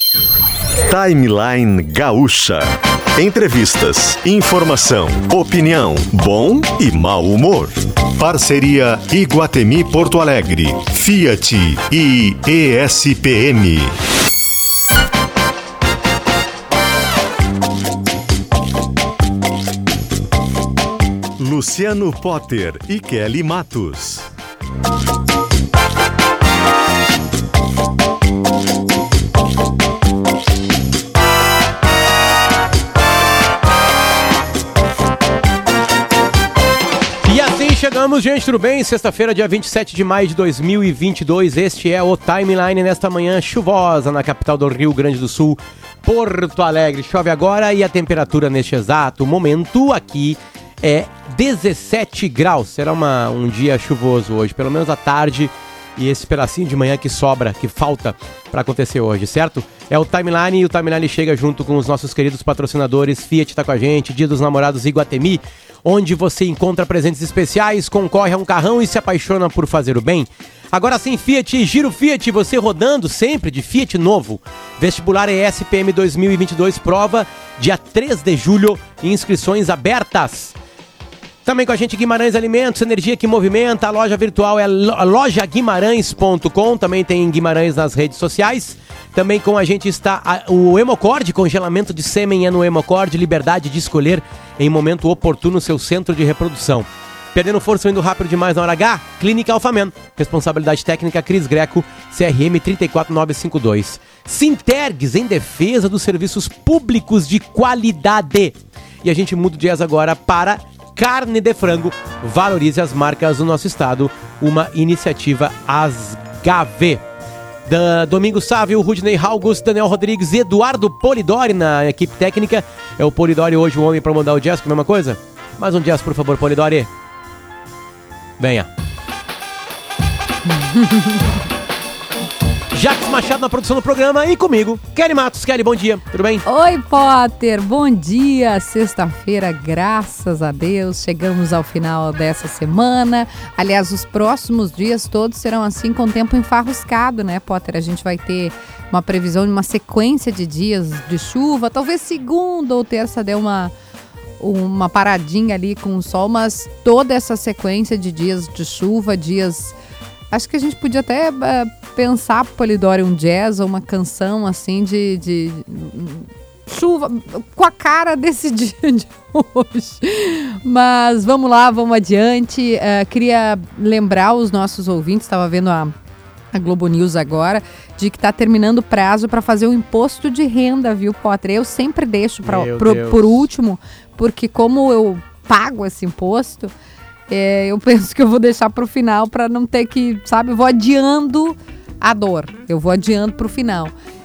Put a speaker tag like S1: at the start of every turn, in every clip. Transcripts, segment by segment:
S1: Timeline Gaúcha. Entrevistas, informação, opinião, bom e mau humor. Parceria Iguatemi Porto Alegre, Fiat e ESPM. Luciano Potter e Kelly Matos.
S2: E assim chegamos, gente, tudo bem? Sexta-feira, dia 27 de maio de 2022, este é o Timeline nesta manhã chuvosa na capital do Rio Grande do Sul, Porto Alegre. Chove agora e a temperatura neste exato momento aqui é 17 graus. Será um dia chuvoso hoje, pelo menos à tarde, e esse pedacinho de manhã que sobra, que falta para acontecer hoje, certo? É o Timeline e o Timeline chega junto com os nossos queridos patrocinadores. Fiat tá com a gente, Dia dos Namorados Iguatemi, onde você encontra presentes especiais, concorre a um carrão e se apaixona por fazer o bem. Agora sim, Fiat, Giro Fiat, você rodando sempre de Fiat novo. Vestibular ESPM 2022, prova dia 3 de julho, inscrições abertas. Também com a gente Guimarães Alimentos, energia que movimenta, a loja virtual é lojaguimarães.com, também tem Guimarães nas redes sociais. Também com a gente está o Hemocord, congelamento de sêmen é no Hemocord, liberdade de escolher em momento oportuno seu centro de reprodução. Perdendo força ou indo rápido demais na hora H? Clínica Alfamen, responsabilidade técnica Cris Greco, CRM 34952. Sintergues, em defesa dos serviços públicos de qualidade. E a gente muda o jazz agora para carne de frango, valorize as marcas do nosso estado, uma iniciativa Asgave. Domingos Sávio, Rudney August, Daniel Rodrigues, Eduardo Polidori na equipe técnica. É o Polidori hoje o homem para mandar o jazz, que é a mesma coisa? Mais um jazz, por favor, Polidori. Venha. Jacques Machado na produção do programa e comigo, Kelly Matos. Kelly, bom dia, tudo bem?
S3: Oi, Potter, bom dia. Sexta-feira, graças a Deus, chegamos ao final dessa semana. Aliás, os próximos dias todos serão assim, com tempo enfarruscado, né, Potter? A gente vai ter uma previsão de uma sequência de dias de chuva. Talvez segunda ou terça dê uma paradinha ali com o sol, mas toda essa sequência de dias de chuva, dias... Acho que a gente podia até pensar, Polidori, um jazz ou uma canção assim de chuva, com a cara desse dia de hoje. Mas vamos lá, vamos adiante. Queria lembrar os nossos ouvintes, estava vendo a Globo News agora, de que está terminando o prazo para fazer o imposto de renda, viu, Potter? Eu sempre deixo por último, porque como eu pago esse imposto... eu penso que eu vou deixar para o final para não ter que, sabe, eu vou adiando a dor, eu vou adiando para o final.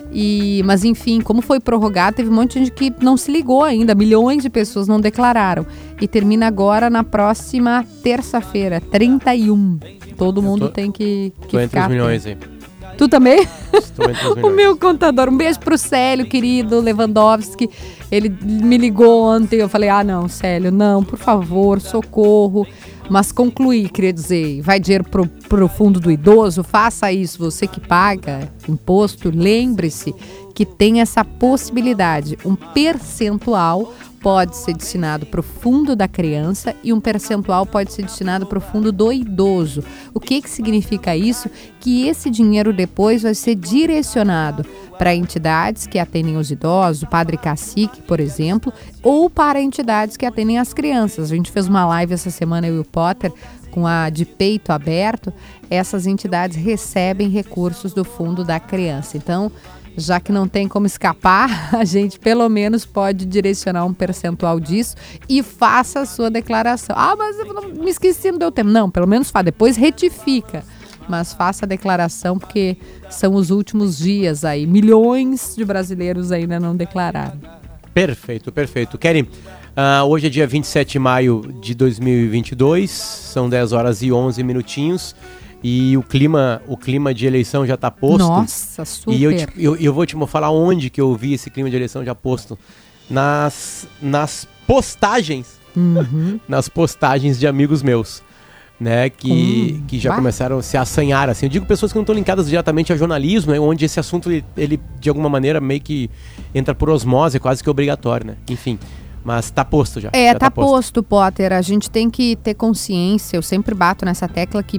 S3: Mas enfim, como foi prorrogado, teve um monte de gente que não se ligou ainda, milhões de pessoas não declararam. E termina agora na próxima terça-feira, 31. Todo mundo tem que
S2: ficar... entre os milhões aí.
S3: Tu também?
S2: Estou entre os milhões.
S3: O meu contador. Um beijo pro Célio, querido Lewandowski. Ele me ligou ontem, eu falei, não, Célio, não, por favor, socorro. Mas concluí, queria dizer, vai dinheiro pro fundo do idoso, faça isso, você que paga imposto, lembre-se que tem essa possibilidade, um percentual pode ser destinado para o fundo da criança e um percentual pode ser destinado para o fundo do idoso. O que significa isso? Que esse dinheiro depois vai ser direcionado para entidades que atendem os idosos, o Padre Cacique, por exemplo, ou para entidades que atendem as crianças. A gente fez uma live essa semana, eu e o Potter, com a de peito aberto. Essas entidades recebem recursos do fundo da criança. Então, já que não tem como escapar, a gente pelo menos pode direcionar um percentual disso e faça a sua declaração. Mas eu não, me esqueci, não deu tempo. Não, pelo menos faz, depois retifica. Mas faça a declaração porque são os últimos dias aí. Milhões de brasileiros ainda não declararam.
S2: Perfeito, perfeito. Kelly, hoje é dia 27 de maio de 2022, são 10 horas e 11 minutinhos. E o clima de eleição já está posto.
S3: Nossa, super.
S2: E eu vou te falar onde que eu vi esse clima de eleição já posto. Nas postagens. Nas postagens de amigos meus. né, que já começaram a se assanhar, assim. Eu digo pessoas que não estão linkadas diretamente ao jornalismo, né, onde esse assunto, ele, de alguma maneira, meio que entra por osmose, quase que obrigatório, né? Enfim, mas tá posto já. Já
S3: tá posto, Potter. A gente tem que ter consciência, eu sempre bato nessa tecla que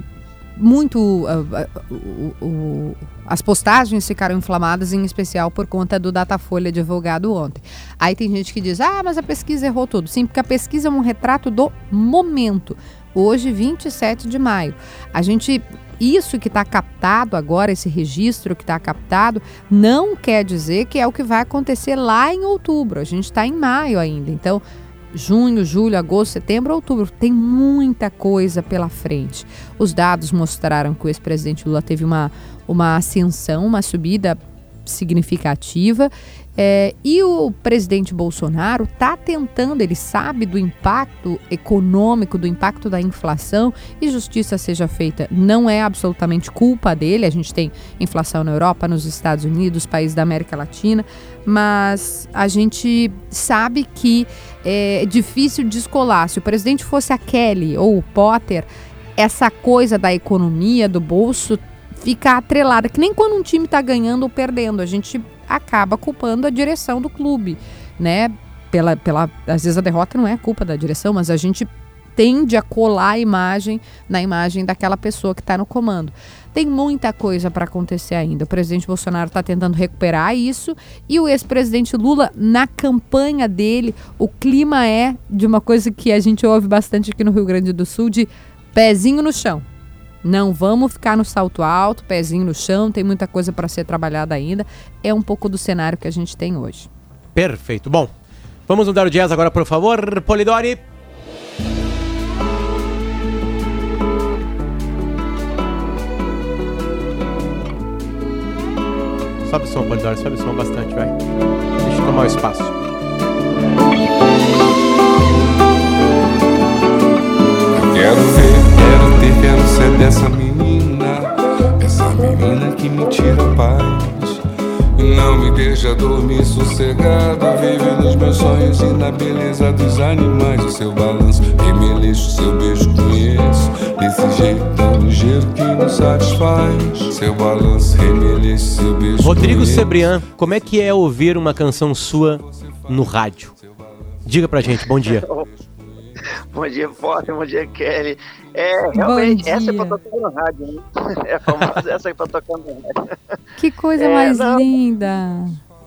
S3: as postagens ficaram inflamadas, em especial por conta do Datafolha divulgado ontem. Aí tem gente que diz, mas a pesquisa errou tudo. Sim, porque a pesquisa é um retrato do momento. Hoje, 27 de maio. Isso que está captado agora, esse registro que está captado, não quer dizer que é o que vai acontecer lá em outubro. A gente está em maio ainda. Então, junho, julho, agosto, setembro, outubro, tem muita coisa pela frente. Os dados mostraram que o ex-presidente Lula teve uma ascensão, uma subida significativa, e o presidente Bolsonaro está tentando, ele sabe do impacto econômico, do impacto da inflação, e justiça seja feita, não é absolutamente culpa dele. A gente tem inflação na Europa, nos Estados Unidos, países da América Latina, mas a gente sabe que é difícil descolar. Se o presidente fosse a Kelly ou o Potter, essa coisa da economia, do bolso, fica atrelada, que nem quando um time está ganhando ou perdendo, a gente acaba culpando a direção do clube, né? Às vezes a derrota não é culpa da direção, mas a gente tende a colar a imagem na imagem daquela pessoa que está no comando. Tem muita coisa para acontecer ainda. O presidente Bolsonaro está tentando recuperar isso, e o ex-presidente Lula, na campanha dele, o clima é de uma coisa que a gente ouve bastante aqui no Rio Grande do Sul, de pezinho no chão. Não vamos ficar no salto alto, pezinho no chão, tem muita coisa para ser trabalhada ainda. É um pouco do cenário que a gente tem hoje.
S2: Perfeito. Bom, vamos mudar o jazz agora, por favor. Polidori. Sobe o som, Polidori, sobe o som bastante, vai. Deixa eu tomar o espaço.
S4: Quero ser dessa menina, essa menina que me tira a paz. Não me deixa dormir sossegado, vive nos meus sonhos e na beleza dos animais. O seu balanço, remeleixo, seu beijo conheço, desse jeito tão ligeiro que nos satisfaz. Seu balanço, remeleixo, seu beijo
S2: Rodrigo Cebrian, como é que é ouvir uma canção sua no rádio? Diga pra gente, bom dia.
S5: Bom dia, Potter, bom dia, Kelly. Realmente, essa é pra tocar no rádio, né? É a famosa, essa é pra tocar no rádio.
S3: Que coisa mais linda!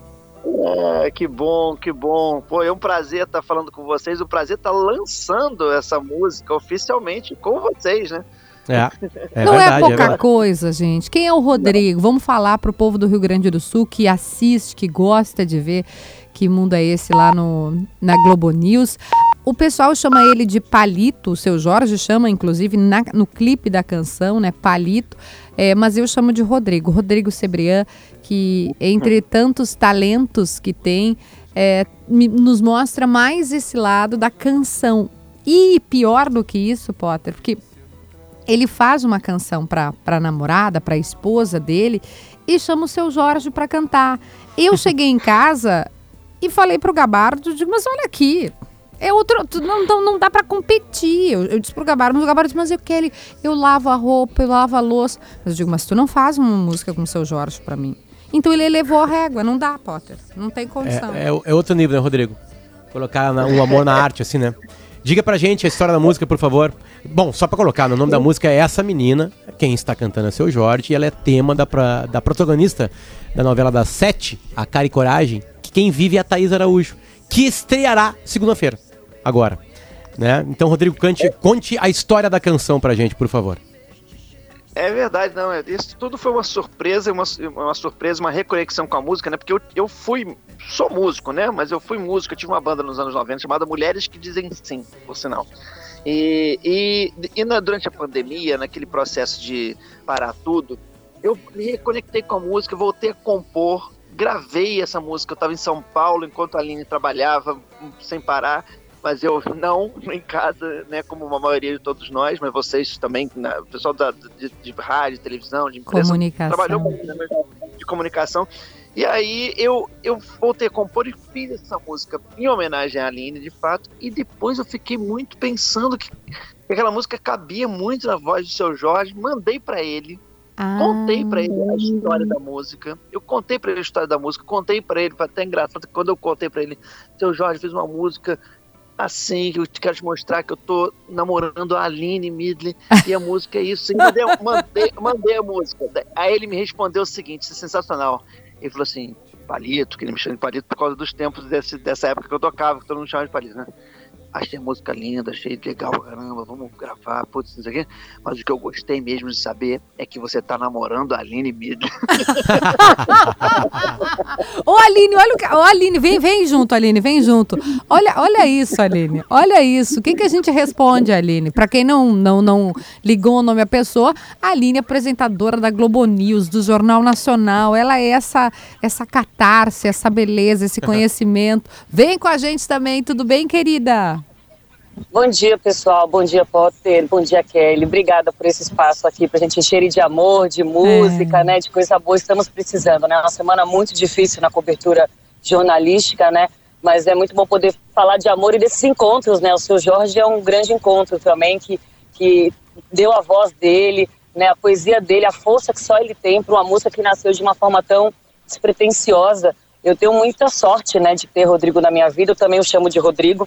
S5: Que bom, que bom. Pô, é um prazer estar falando com vocês. O prazer estar lançando essa música oficialmente com vocês, né?
S3: Não verdade, é pouca coisa, gente. Quem é o Rodrigo? Não. Vamos falar pro povo do Rio Grande do Sul que assiste, que gosta de ver que mundo é esse lá na Globo News. O pessoal chama ele de Palito, o seu Jorge chama, inclusive, no clipe da canção, né, Palito, mas eu chamo de Rodrigo Cebrian, que entre tantos talentos que tem, nos mostra mais esse lado da canção. E pior do que isso, Potter, porque ele faz uma canção para a namorada, para a esposa dele, e chama o seu Jorge para cantar. Eu cheguei em casa e falei pro Gabardo, digo, mas olha aqui, não dá pra competir. Eu disse pro Gabardo, mas o Gabardo disse, mas eu lavo a roupa, eu lavo a louça. Mas eu digo, mas tu não faz uma música com o seu Jorge pra mim. Então ele elevou a régua, não dá, Potter, não tem condição.
S2: É outro nível, né, Rodrigo? Colocar um amor na arte, assim, né? Diga pra gente a história da música, por favor. Bom, só pra colocar, o nome da música é Essa Menina, quem está cantando é seu Jorge, e ela é tema da protagonista da novela das 7, A Cara e Coragem, que quem vive é a Thaís Araújo, que estreará segunda-feira. Agora, né? Então, Rodrigo, conte a história da canção pra gente, por favor.
S5: É verdade, não. Isso tudo foi uma surpresa, uma reconexão com a música, né? Porque eu sou músico, né? Mas eu fui músico, eu tive uma banda nos anos 90 chamada Mulheres que Dizem Sim, por sinal. Durante a pandemia, naquele processo de parar tudo, eu me reconectei com a música, voltei a compor, gravei essa música. Eu estava em São Paulo enquanto a Aline trabalhava sem parar. Mas eu não em casa, né, como a maioria de todos nós, mas vocês também, né, o pessoal de rádio, televisão, de imprensa,
S3: comunicação.
S5: Trabalhou muito, né, de comunicação. E aí eu voltei a compor e fiz essa música em homenagem à Aline, de fato, e depois eu fiquei muito pensando que E aquela música cabia muito na voz do Seu Jorge, mandei pra ele. Contei pra ele a história da música. Eu contei pra ele a história da música. Contei pra ele, foi até engraçado. Quando eu contei pra ele, Seu Jorge fez uma música assim, que eu quero te mostrar que eu tô namorando a Aline Midley. E a música é isso. Mandei a música. Aí ele me respondeu o seguinte, isso é sensacional. Ele falou assim, Palito, que ele me chama de Palito por causa dos tempos dessa época que eu tocava, que todo mundo chamava de Palito, né? Achei a música linda, achei legal, caramba, vamos gravar, putz, não sei o quê. Mas o que eu gostei mesmo de saber é que você tá namorando a Aline Midley.
S3: Ô Aline, ô Aline, vem junto, Aline, vem junto. Olha isso, Aline, olha isso. O que a gente responde, Aline? Pra quem não ligou o nome à pessoa, a Aline é apresentadora da Globo News, do Jornal Nacional. Ela é essa catarse, essa beleza, esse conhecimento. Vem com a gente também, tudo bem, querida?
S6: Bom dia, pessoal. Bom dia, Potter. Bom dia, Kelly. Obrigada por esse espaço aqui pra gente encher de amor, de música, né? De coisa boa. Estamos precisando, né? Uma semana muito difícil na cobertura jornalística, né? Mas é muito bom poder falar de amor e desses encontros, né? O Seu Jorge é um grande encontro também, que deu a voz dele, né? A poesia dele, a força que só ele tem para uma música que nasceu de uma forma tão despretensiosa. Eu tenho muita sorte, né? De ter Rodrigo na minha vida. Eu também o chamo de Rodrigo.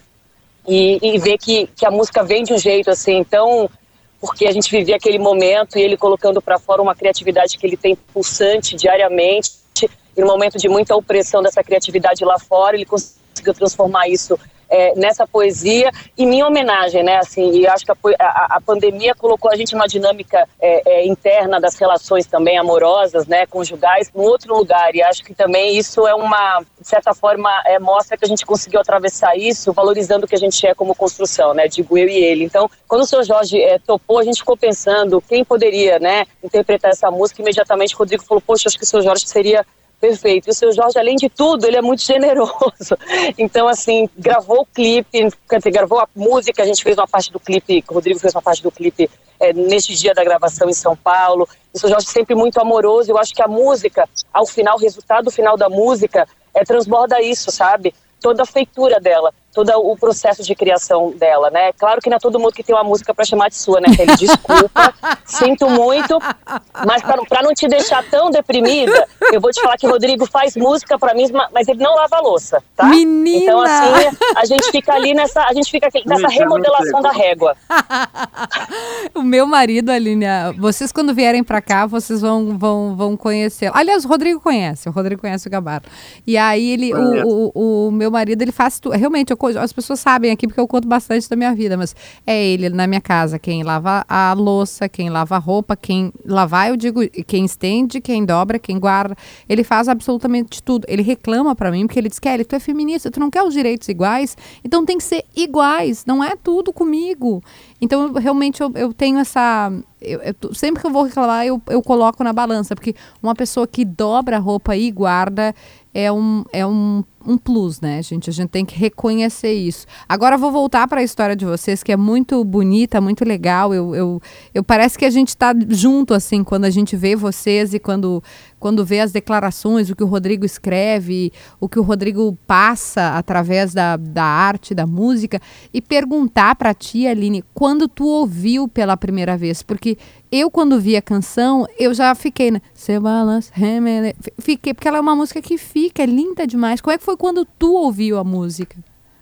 S6: E ver que a música vem de um jeito assim, então, porque a gente vivia aquele momento e ele colocando para fora uma criatividade que ele tem pulsante diariamente, e no momento de muita opressão dessa criatividade lá fora, ele conseguiu transformar isso nessa poesia, e minha homenagem, né, assim, e acho que a pandemia colocou a gente numa dinâmica interna das relações também amorosas, né, conjugais, num outro lugar, e acho que também isso é de certa forma, mostra que a gente conseguiu atravessar isso, valorizando o que a gente é como construção, né, digo eu e ele. Então, quando o Seu Jorge topou, a gente ficou pensando quem poderia, né, interpretar essa música, e imediatamente o Rodrigo falou, poxa, acho que o Seu Jorge seria perfeito. E o Seu Jorge, além de tudo, ele é muito generoso. Então, assim, gravou o clipe, quer dizer, gravou a música, a gente fez uma parte do clipe, o Rodrigo fez uma parte do clipe neste dia da gravação em São Paulo. O Seu Jorge sempre muito amoroso. Eu acho que a música, ao final, o resultado final da música, transborda isso, sabe? Toda a feitura dela, todo o processo de criação dela, né? Claro que não é todo mundo que tem uma música pra chamar de sua, né, Kelly? Desculpa, sinto muito, mas pra não te deixar tão deprimida, eu vou te falar que o Rodrigo faz música pra mim, mas ele não lava a louça, tá?
S3: Menina!
S6: Então, assim, a gente fica ali nessa remodelação da régua.
S3: O meu marido, Aline, vocês quando vierem pra cá, vocês vão conhecer. Aliás, o Rodrigo conhece o Gabardo. E aí o meu marido, ele faz tudo. Realmente, as pessoas sabem aqui porque eu conto bastante da minha vida, mas é ele na minha casa quem lava a louça, quem lava a roupa, quem lavar, eu digo, quem estende, quem dobra, quem guarda. Ele faz absolutamente tudo. Ele reclama pra mim porque ele diz, Kelly, tu é feminista, tu não quer os direitos iguais, então tem que ser iguais, não é tudo comigo. Então, realmente, eu tenho essa... sempre que eu vou reclamar, eu coloco na balança, porque uma pessoa que dobra a roupa e guarda é um plus, né, gente? A gente tem que reconhecer isso. Agora, eu vou voltar para a história de vocês, que é muito bonita, muito legal. Eu parece que a gente está junto, assim, quando a gente vê vocês e quando vê as declarações, o que o Rodrigo escreve, o que o Rodrigo passa através da arte, da música, e perguntar para ti, Aline, quando tu ouviu pela primeira vez, porque eu, quando vi a canção, eu já fiquei, né? Seu balanço, fiquei, porque ela é uma música que fica, é linda demais. Como é que foi quando tu ouviu a música?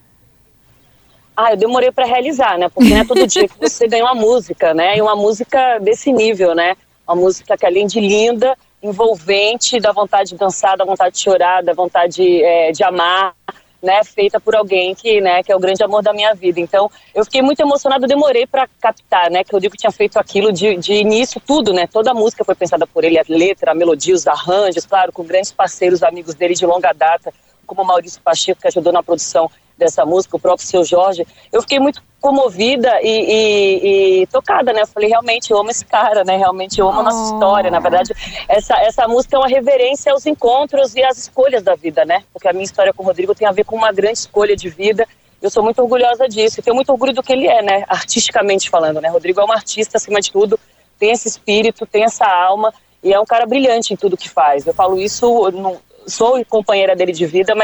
S6: Eu demorei para realizar, né? Porque não é todo dia que você ganha uma música, né? E uma música desse nível, né? Uma música que, além de linda, envolvente, dá vontade de dançar, dá vontade de chorar, dá vontade de amar, né, feita por alguém que é o grande amor da minha vida. Então, eu fiquei muito emocionada, demorei para captar, né, que o Rodrigo tinha feito aquilo de início, tudo, né, toda a música foi pensada por ele, a letra, a melodia, os arranjos, claro, com grandes parceiros, amigos dele de longa data, como o Maurício Pacheco, que ajudou na produção dessa música, o próprio Seu Jorge. Eu fiquei muito comovida e tocada, né? Eu falei, realmente eu amo esse cara, né? Realmente eu amo a nossa história. Na verdade, essa música é uma reverência aos encontros e às escolhas da vida, né? Porque a minha história com o Rodrigo tem a ver com uma grande escolha de vida. Eu sou muito orgulhosa disso e tenho muito orgulho do que ele é, né? Artisticamente falando, né? Rodrigo é um artista, acima de tudo, tem esse espírito, tem essa alma e é um cara brilhante em tudo que faz. Eu falo isso, eu não sou companheira dele de vida, mas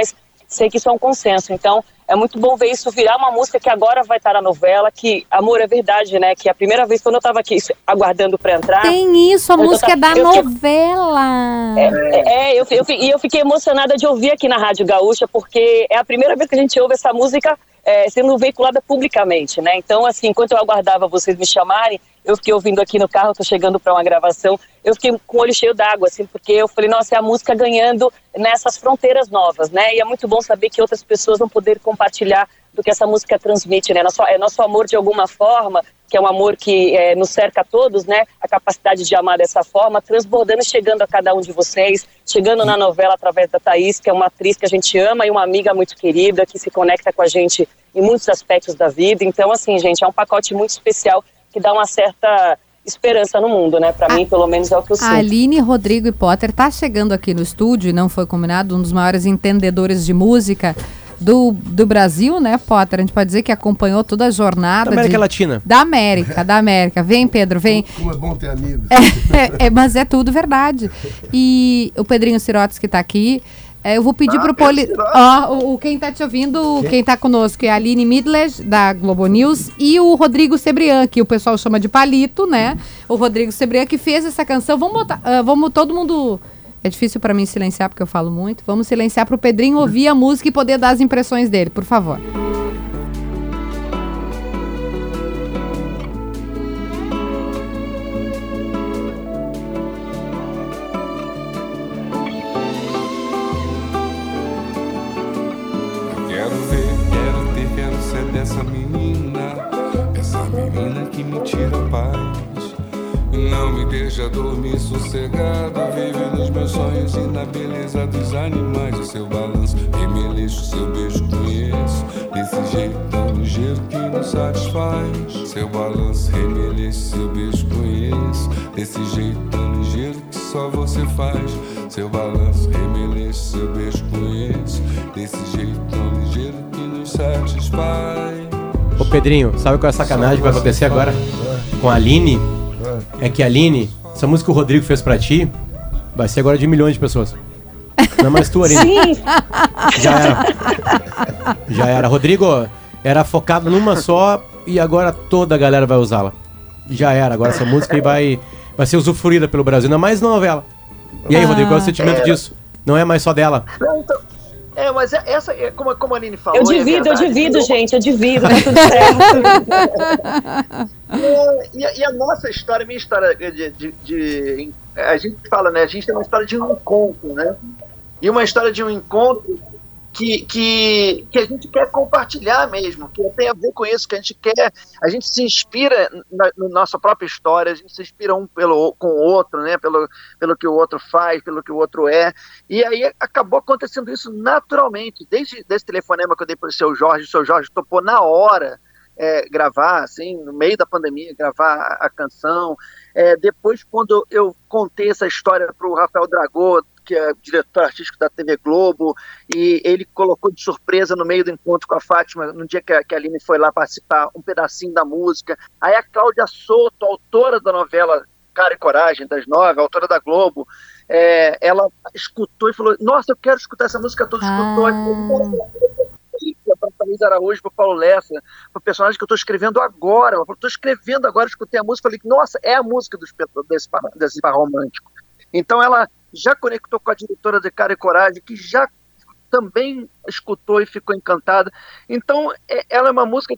S6: sei que isso é um consenso. Então, é muito bom ver isso virar uma música que agora vai estar na novela, que, amor, é verdade, né? Que a primeira vez, quando eu estava aqui aguardando para entrar...
S3: Tem isso, a música é da novela.
S6: Eu fiquei emocionada de ouvir aqui na Rádio Gaúcha, porque é a primeira vez que a gente ouve essa música sendo veiculada publicamente, né? Então, assim, enquanto eu aguardava vocês me chamarem, eu fiquei ouvindo aqui no carro, tô chegando para uma gravação, eu fiquei com o olho cheio d'água, assim, porque eu falei, nossa, é a música ganhando nessas fronteiras novas, né? E é muito bom saber que outras pessoas vão poder compartilhar do que essa música transmite, né? Nosso amor de alguma forma, que é um amor que nos cerca a todos, né? A capacidade de amar dessa forma, transbordando e chegando a cada um de vocês, chegando na novela através da Thaís, que é uma atriz que a gente ama e uma amiga muito querida, que se conecta com a gente em muitos aspectos da vida. Então, assim, gente, é um pacote muito especial que dá uma certa esperança no mundo, né? Pra mim, pelo menos, é o que eu sinto.
S3: A Aline, Rodrigo e Potter tá chegando aqui no estúdio, e não foi combinado, um dos maiores entendedores de música do Brasil, né, Potter? A gente pode dizer que acompanhou toda a jornada...
S2: Da América Latina.
S3: Da América. Vem, Pedro, vem.
S7: Como é bom ter amigos.
S3: Mas é tudo verdade. E o Pedrinho Sirotes, que tá aqui... eu vou pedir pro quem tá te ouvindo, quem tá conosco é a Aline Midler, da Globo News, e o Rodrigo Cebrian, que o pessoal chama de Palito, né? O Rodrigo Cebrian, que fez essa canção. Vamos botar, vamos todo mundo... É difícil para mim silenciar, porque eu falo muito. Vamos silenciar pro Pedrinho ouvir a música e poder dar as impressões dele, por favor.
S4: Quero ser dessa menina, essa menina que me tira a paz. Não me deixa dormir sossegado, vive nos meus sonhos e na beleza dos animais. O seu balanço, remeleixo, seu beijo conheço, desse jeito tão ligeiro que nos satisfaz. Seu balanço, remeleixo, seu beijo conheço, desse jeito tão ligeiro que só você faz. Seu balanço, remeleixo, seu beijo conheço, desse jeito tão ligeiro que nos satisfaz.
S2: Ô Pedrinho, sabe qual é a sacanagem que vai acontecer agora com a Aline? É que a Aline, essa música que o Rodrigo fez pra ti, vai ser agora de milhões de pessoas. Não, mas tu, Aline.
S6: Sim.
S2: Já era. Rodrigo, era focado numa só e agora toda a galera vai usá-la. Já era. Agora essa música aí vai ser usufruída pelo Brasil, ainda mais na novela. E aí, Rodrigo, qual é o sentimento disso? Não é mais só dela.
S5: Mas essa, como a Aline falou...
S6: Eu divido, gente, tá tudo certo.
S5: E a nossa história, minha história a gente fala, né? A gente tem uma história de um encontro, né? E uma história de um encontro que a gente quer compartilhar mesmo, que tem a ver com isso, que a gente se inspira na nossa própria história, a gente se inspira um com o outro, né, pelo que o outro faz, pelo que o outro é, e aí acabou acontecendo isso naturalmente, desde esse telefonema que eu dei para o seu Jorge topou na hora gravar, assim, no meio da pandemia, gravar a canção. Depois, quando eu contei essa história para o Rafael Dragô, que é diretor artístico da TV Globo, e ele colocou de surpresa no meio do encontro com a Fátima, no dia que a Aline foi lá participar, um pedacinho da música. Aí a Cláudia Souto, autora da novela Cara e Coragem, das 9, autora da Globo, ela escutou e falou, nossa, eu quero escutar essa música toda, escutou. Para Thaís Araújo, para o Paulo Lessa, para o personagem que eu estou escrevendo agora. Ela falou, estou escrevendo agora, escutei a música, falei, nossa, é a música desse par romântico. Então ela já conectou com a diretora de Cara e Coragem, que já também escutou e ficou encantada. Então ela é uma música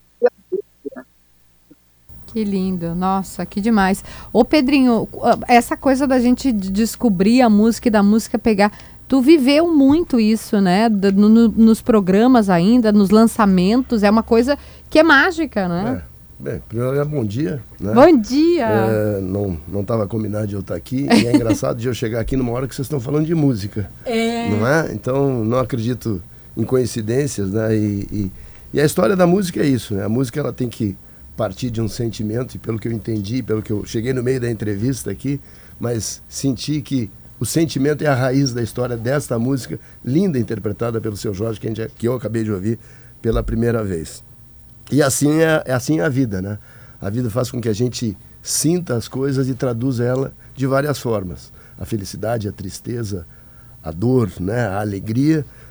S3: que lindo, nossa, que demais. Ô Pedrinho, essa coisa da gente descobrir a música e da música pegar, tu viveu muito isso, né? Nos programas ainda, nos lançamentos, é uma coisa que é mágica, né?
S7: Bem, primeiro bom dia, né?
S3: Bom dia!
S7: Não estava combinado de eu estar aqui, e é engraçado de eu chegar aqui numa hora que vocês estão falando de música, não é? Então, não acredito em coincidências, né? E a história da música é isso, né? A música, ela tem que partir de um sentimento, e pelo que eu entendi, pelo que eu cheguei no meio da entrevista aqui, mas senti que o sentimento é a raiz da história desta música, linda, interpretada pelo seu Jorge, que eu acabei de ouvir pela primeira vez. E assim é a vida, né? A vida faz com que a gente sinta as coisas e traduza ela de várias formas. A felicidade, a tristeza, a dor, né? A alegria,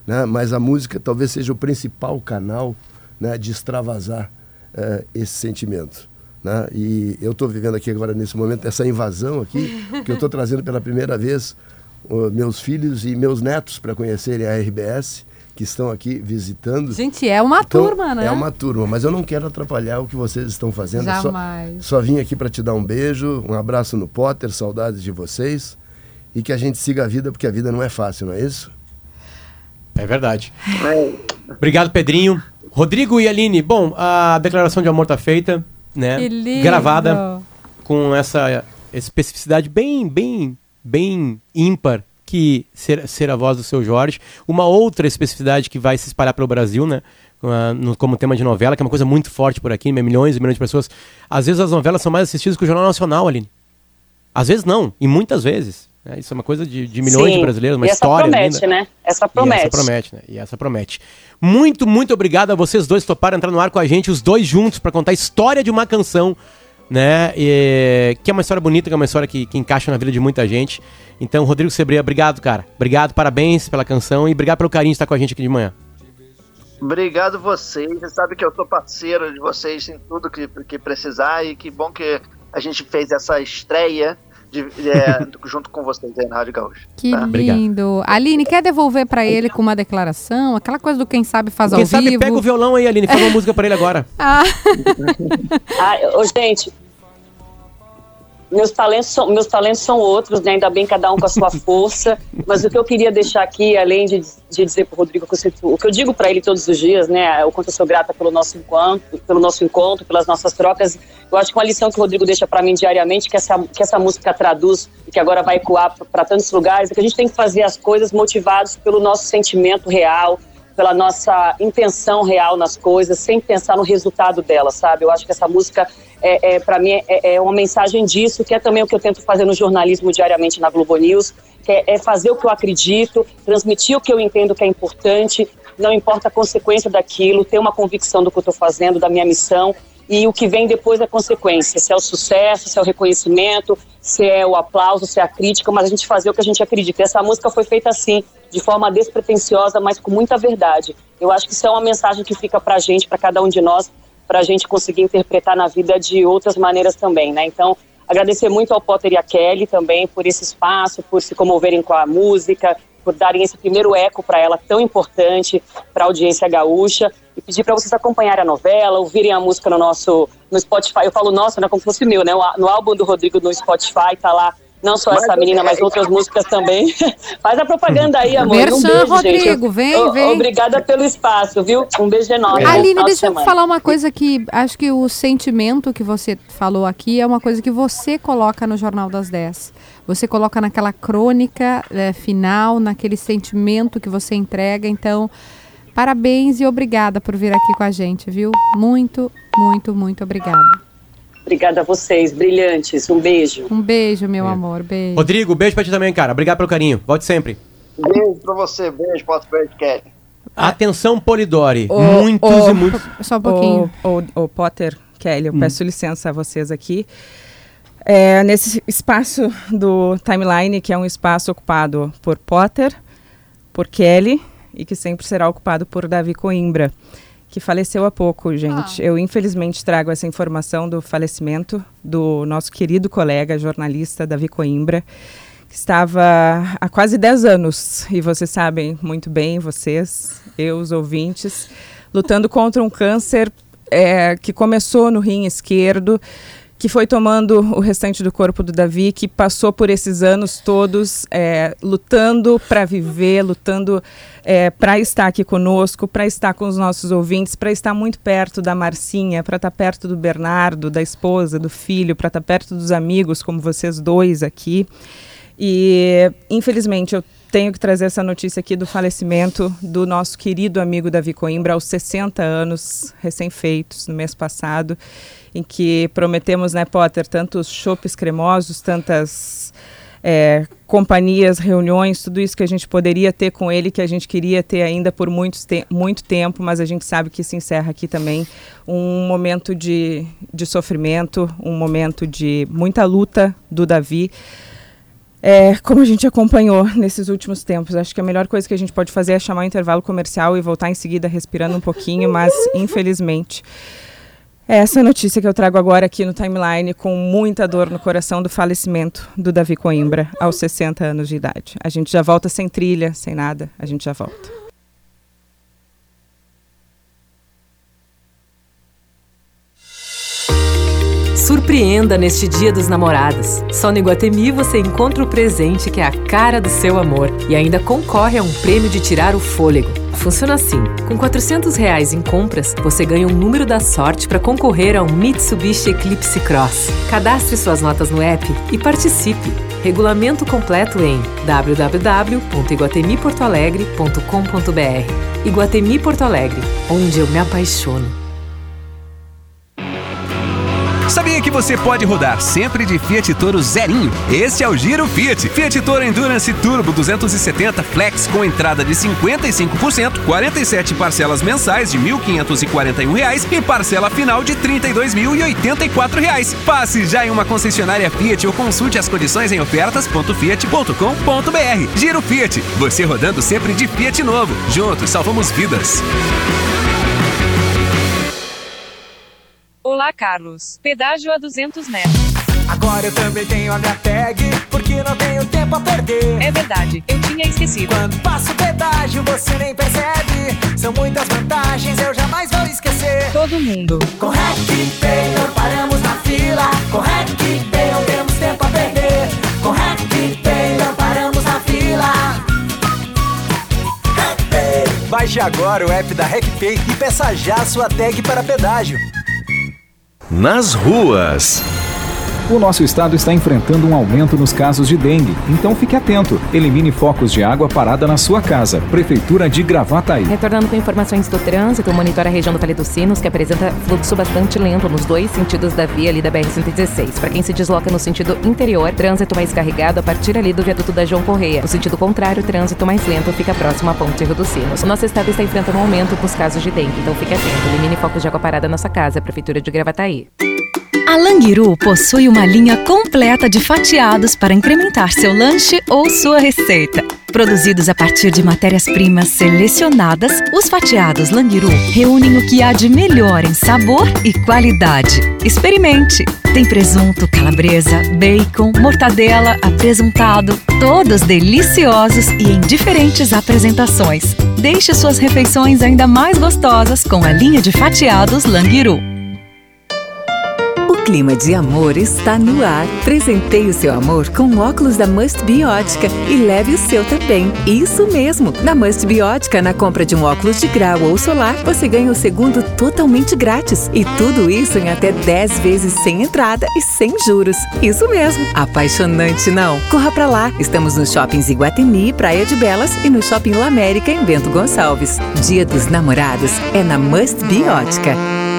S7: né? Mas a música talvez seja o principal canal, né, de extravasar esse sentimento, né? E eu estou vivendo aqui agora, nesse momento, essa invasão aqui, que eu estou trazendo pela primeira vez meus filhos e meus netos para conhecerem a RBS, que estão aqui visitando.
S3: Gente, é uma turma, né?
S7: É uma turma, mas eu não quero atrapalhar o que vocês estão fazendo.
S3: Jamais.
S7: Só vim aqui para te dar um beijo, um abraço no Potter, saudades de vocês, e que a gente siga a vida, porque a vida não é fácil, não é isso?
S2: É verdade. Obrigado, Pedrinho. Rodrigo e Aline, bom, a declaração de amor tá feita, né?
S3: Que lindo.
S2: Gravada com essa especificidade bem ímpar que ser a voz do Seu Jorge. Uma outra especificidade que vai se espalhar pelo Brasil, né? Como tema de novela, que é uma coisa muito forte por aqui, milhões e milhões de pessoas. Às vezes as novelas são mais assistidas que o Jornal Nacional, Aline. Às vezes não, e muitas vezes. Isso é uma coisa de milhões de brasileiros, uma história linda.
S6: Né? Essa promete.
S2: E essa promete. Muito, muito obrigado a vocês dois que toparam entrar no ar com a gente, os dois juntos, para contar a história de uma canção, né? Que é uma história bonita, que é uma história que encaixa na vida de muita gente. Então, Rodrigo Seabra, obrigado, cara. Obrigado, parabéns pela canção e obrigado pelo carinho de estar com a gente aqui de manhã.
S5: Obrigado vocês. Você sabe que eu tô parceiro de vocês em tudo que precisar, e que bom que a gente fez essa estreia junto com vocês aí na Rádio Gaúcha.
S3: Que lindo. Obrigado. Aline, quer devolver pra ele com uma declaração? Aquela coisa do quem sabe faz ao vivo.
S2: Quem sabe pega o violão aí, Aline, faz uma música pra ele agora.
S6: Gente, meus talentos são outros, né? Ainda bem cada um com a sua força. Mas o que eu queria deixar aqui, além de dizer pro Rodrigo, o que eu digo pra ele todos os dias, né? O quanto eu sou grata pelo nosso encontro, pelas nossas trocas. Eu acho que uma lição que o Rodrigo deixa pra mim diariamente, que essa música traduz e que agora vai ecoar pra tantos lugares, é que a gente tem que fazer as coisas motivados pelo nosso sentimento real, pela nossa intenção real nas coisas, sem pensar no resultado dela, sabe? Eu acho que essa música, para mim, é uma mensagem disso, que é também o que eu tento fazer no jornalismo diariamente na Globo News, que é fazer o que eu acredito, transmitir o que eu entendo que é importante, não importa a consequência daquilo, ter uma convicção do que eu estou fazendo, da minha missão, e o que vem depois é consequência, se é o sucesso, se é o reconhecimento, se é o aplauso, se é a crítica, mas a gente fazer o que a gente acredita. E essa música foi feita assim, de forma despretensiosa, mas com muita verdade. Eu acho que isso é uma mensagem que fica pra gente, pra cada um de nós, pra gente conseguir interpretar na vida de outras maneiras também, né? Então, agradecer muito ao Potter e à Kelly também por esse espaço, por se comoverem com a música, por darem esse primeiro eco para ela tão importante para a audiência gaúcha, e pedir para vocês acompanharem a novela, ouvirem a música no Spotify. Eu falo nossa, não é como se fosse meu, né? No álbum do Rodrigo no Spotify tá lá não só essa menina, mas outras músicas também. Faz a propaganda aí, amor. Um beijo,
S3: Rodrigo,
S6: gente.
S3: Vem.
S6: Obrigada pelo espaço, viu? Um beijo enorme.
S3: Aline, deixa eu falar uma coisa que acho que o sentimento que você falou aqui é uma coisa que você coloca no Jornal das 10. Você coloca naquela crônica final, naquele sentimento que você entrega. Então, parabéns e obrigada por vir aqui com a gente, viu? Muito, muito, muito obrigada.
S6: Obrigada a vocês, brilhantes. Um beijo.
S3: Um beijo, meu amor. Beijo.
S2: Rodrigo, beijo pra ti também, cara. Obrigado pelo carinho. Volte sempre.
S5: Beijo pra você. Beijo, Potter, Kelly.
S2: Atenção, Polidori. Muitos.
S3: Só um pouquinho.
S8: O Potter, Kelly, eu peço licença a vocês aqui. Nesse espaço do Timeline, que é um espaço ocupado por Potter, por Kelly e que sempre será ocupado por Davi Coimbra, que faleceu há pouco, gente. Eu, infelizmente, trago essa informação do falecimento do nosso querido colega, jornalista Davi Coimbra, que estava há quase 10 anos, e vocês sabem muito bem, vocês, os ouvintes, lutando contra um câncer que começou no rim esquerdo, que foi tomando o restante do corpo do Davi, que passou por esses anos todos lutando para viver, lutando para estar aqui conosco, para estar com os nossos ouvintes, para estar muito perto da Marcinha, para estar perto do Bernardo, da esposa, do filho, para estar perto dos amigos, como vocês dois aqui. E, infelizmente, eu tenho que trazer essa notícia aqui do falecimento do nosso querido amigo Davi Coimbra, aos 60 anos, recém-feitos, no mês passado, em que prometemos, né, Potter, tantos chopes cremosos, tantas companhias, reuniões, tudo isso que a gente poderia ter com ele, que a gente queria ter ainda por muito tempo, mas a gente sabe que se encerra aqui também um momento de sofrimento, um momento de muita luta do Davi. como a gente acompanhou nesses últimos tempos. Acho que a melhor coisa que a gente pode fazer é chamar o intervalo comercial e voltar em seguida respirando um pouquinho, mas infelizmente é essa notícia que eu trago agora aqui no Timeline, com muita dor no coração, do falecimento do Davi Coimbra aos 60 anos de idade. A gente já volta sem trilha, sem nada, a gente já volta.
S9: Surpreenda neste Dia dos Namorados. Só no Iguatemi você encontra o presente que é a cara do seu amor e ainda concorre a um prêmio de tirar o fôlego. Funciona assim: com R$400 em compras, você ganha um número da sorte para concorrer a um Mitsubishi Eclipse Cross. Cadastre suas notas no app e participe. Regulamento completo em www.iguatemiportoalegre.com.br. Iguatemi Porto Alegre, onde eu me apaixono.
S10: Sabia que você pode rodar sempre de Fiat Toro zerinho? Esse é o Giro Fiat. Fiat Toro Endurance Turbo 270 Flex com entrada de 55%, 47 parcelas mensais de R$ 1.541 e parcela final de R$ 32.084. Passe já em uma concessionária Fiat ou consulte as condições em ofertas.fiat.com.br. Giro Fiat, você rodando sempre de Fiat novo. Juntos salvamos vidas.
S11: Olá, Carlos. Pedágio a 200 metros.
S12: Agora eu também tenho a minha tag, porque não tenho tempo a perder.
S11: É verdade, eu tinha esquecido.
S12: Quando passo o pedágio, você nem percebe. São muitas vantagens, eu jamais vou esquecer.
S11: Todo mundo.
S12: Com RecPay não paramos na fila. Com RecPay não temos tempo a perder. Com RecPay não paramos na fila. RecPay.
S13: Baixe agora o app da RecPay e peça já a sua tag para pedágio.
S1: Nas ruas.
S14: O nosso estado está enfrentando um aumento nos casos de dengue, então fique atento. Elimine focos de água parada na sua casa. Prefeitura de Gravataí.
S15: Retornando com informações do trânsito, monitora a região do Vale dos Sinos, que apresenta fluxo bastante lento nos dois sentidos da via ali da BR-116. Para quem se desloca no sentido interior, trânsito mais carregado a partir ali do viaduto da João Correia. No sentido contrário, trânsito mais lento fica próximo à ponte Rio dos Sinos. O nosso estado está enfrentando um aumento nos casos de dengue, então fique atento. Elimine focos de água parada na sua casa. Prefeitura de Gravataí.
S16: A Languiru possui uma linha completa de fatiados para incrementar seu lanche ou sua receita. Produzidos a partir de matérias-primas selecionadas, os fatiados Languiru reúnem o que há de melhor em sabor e qualidade. Experimente! Tem presunto, calabresa, bacon, mortadela, apresuntado, todos deliciosos e em diferentes apresentações. Deixe suas refeições ainda mais gostosas com a linha de fatiados Languiru.
S17: O clima de amor está no ar. Presenteie o seu amor com óculos da Must Be Ótica e leve o seu também. Isso mesmo! Na Must Be Ótica, na compra de um óculos de grau ou solar, você ganha o segundo totalmente grátis. E tudo isso em até 10 vezes sem entrada e sem juros. Isso mesmo! Apaixonante, não? Corra pra lá! Estamos nos shoppings Iguatemi, Praia de Belas e no Shopping La América em Bento Gonçalves. Dia dos Namorados é na Must Be Ótica.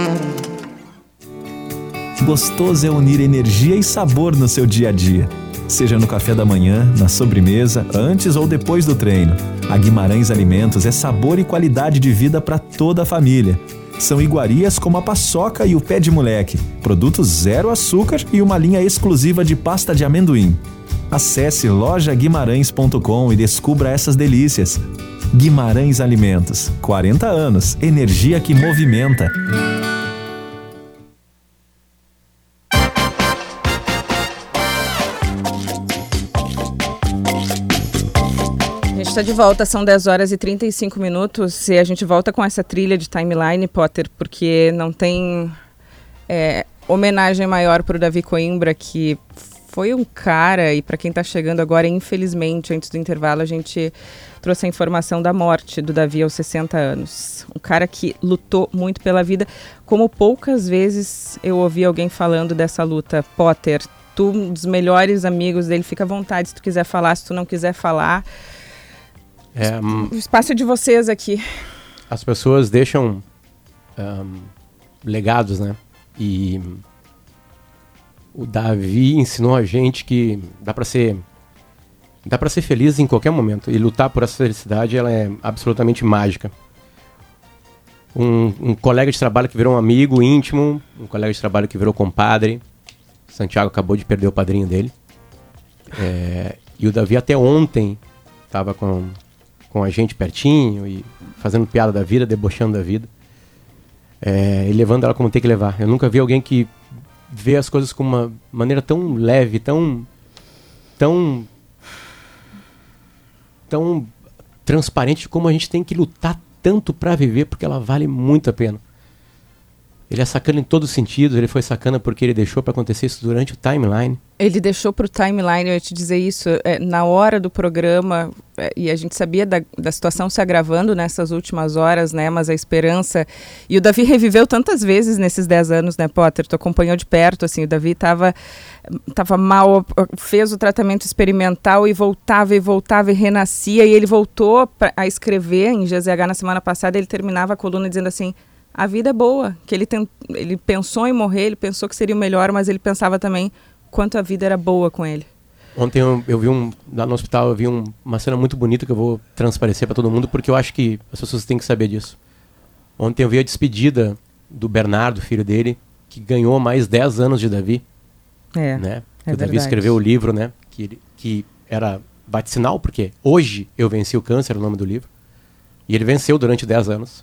S18: Gostoso é unir energia e sabor no seu dia a dia. Seja no café da manhã, na sobremesa, antes ou depois do treino. A Guimarães Alimentos é sabor e qualidade de vida para toda a família. São iguarias como a paçoca e o pé de moleque, produtos zero açúcar e uma linha exclusiva de pasta de amendoim. Acesse lojaguimarães.com e descubra essas delícias. Guimarães Alimentos, 40 anos, energia que movimenta.
S8: A gente está de volta, são 10 horas e 35 minutos e a gente volta com essa trilha de Timeline, Potter, porque não tem homenagem maior para o Davi Coimbra, que foi um cara, e para quem está chegando agora, infelizmente, antes do intervalo, a gente trouxe a informação da morte do Davi aos 60 anos. Um cara que lutou muito pela vida, como poucas vezes eu ouvi alguém falando dessa luta. Potter, tu, um dos melhores amigos dele, fica à vontade se tu quiser falar, se tu não quiser falar. O espaço é de vocês aqui.
S2: As pessoas deixam legados, né? E o Davi ensinou a gente que dá para ser feliz em qualquer momento. E lutar por essa felicidade, ela é absolutamente mágica. Um colega de trabalho que virou um amigo íntimo, um colega de trabalho que virou compadre. Santiago acabou de perder o padrinho dele. E o Davi até ontem estava com a gente pertinho e fazendo piada da vida, debochando da vida. E levando ela como tem que levar. Eu nunca vi alguém que vê as coisas com uma maneira tão leve, tão transparente, como a gente tem que lutar tanto para viver, porque ela vale muito a pena. Ele é sacana em todos os sentidos. Ele foi sacana porque ele deixou para acontecer isso durante o timeline. Ele deixou para o timeline, eu ia te dizer isso, na hora do programa, e a gente sabia da situação se agravando nessas últimas horas, né? Mas a esperança... E o Davi reviveu tantas vezes nesses 10 anos, né, Potter? Tu acompanhou de perto, assim, o Davi tava mal, fez o tratamento experimental e voltava e renascia, e ele voltou a escrever em GZH na semana passada. Ele terminava a coluna dizendo assim: a vida é boa, que ele pensou em morrer, ele pensou que seria o melhor, mas ele pensava também quanto a vida era boa com ele. Ontem eu vi lá no hospital, eu vi uma cena muito bonita que eu vou transparecer para todo mundo, porque eu acho que as pessoas têm que saber disso. Ontem eu vi a despedida do Bernardo, filho dele, que ganhou mais 10 anos de Davi. Né? O Davi escreveu o livro, né? Que era vaticinal, porque Hoje Eu Venci o Câncer, é o nome do livro. E ele venceu durante 10 anos.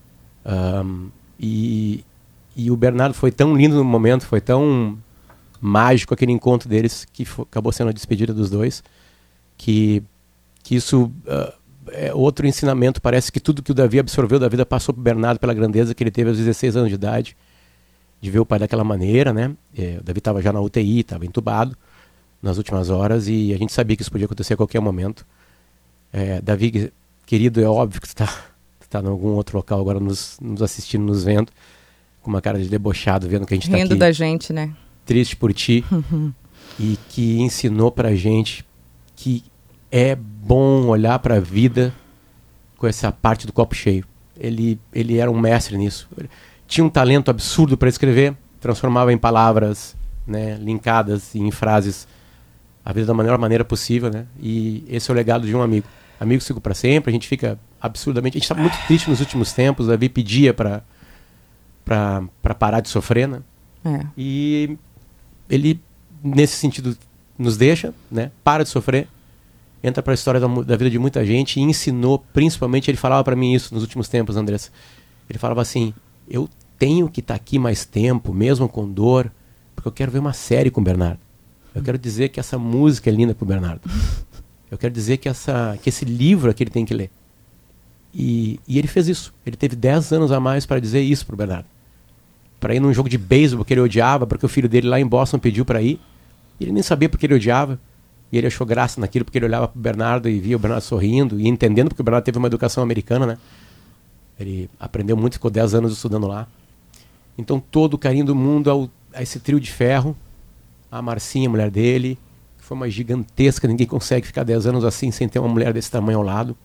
S2: E o Bernardo foi tão lindo no momento, foi tão mágico aquele encontro deles, que acabou sendo a despedida dos dois, que isso é outro ensinamento. Parece que tudo que o Davi absorveu da vida passou para o Bernardo, pela grandeza que ele teve aos 16 anos de idade, de ver o pai daquela maneira, né? O Davi estava já na UTI, estava entubado nas últimas horas, e a gente sabia que isso podia acontecer a qualquer momento. Davi, querido, é óbvio que tu está em algum outro local agora nos assistindo, nos vendo, com uma cara de debochado, vendo que a gente está aqui. Rindo da gente, né? Triste por ti. E que ensinou pra gente que é bom olhar pra vida com essa parte do copo cheio. Ele era um mestre nisso. Ele tinha um talento absurdo para escrever, transformava em palavras, né, linkadas em frases a vida da melhor maneira possível, né? E esse é o legado de um amigo. Amigos ficam para sempre. A gente fica absurdamente... A gente está muito triste nos últimos tempos. O Davi pedia para parar de sofrer, né? E ele, nesse sentido, nos deixa, né? Para de sofrer, entra para a história da vida de muita gente e ensinou, principalmente, ele falava para mim isso nos últimos tempos, Andressa. Ele falava assim: eu tenho que estar aqui mais tempo, mesmo com dor, porque eu quero ver uma série com o Bernardo. Eu quero dizer que essa música é linda pro Bernardo. Eu quero dizer que esse livro aqui ele tem que ler. E ele fez isso. Ele teve 10 anos a mais para dizer isso pro Bernardo. Para ir num jogo de beisebol que ele odiava, porque o filho dele lá em Boston pediu para ir. E ele nem sabia porque ele odiava. E ele achou graça naquilo porque ele olhava pro Bernardo e via o Bernardo sorrindo e entendendo, porque o Bernardo teve uma educação americana, né? Ele aprendeu muito, ficou 10 anos estudando lá. Então todo o carinho do mundo a esse trio de ferro. A Marcinha, a mulher dele, que foi uma gigantesca, ninguém consegue ficar 10 anos assim sem ter uma mulher desse tamanho ao lado.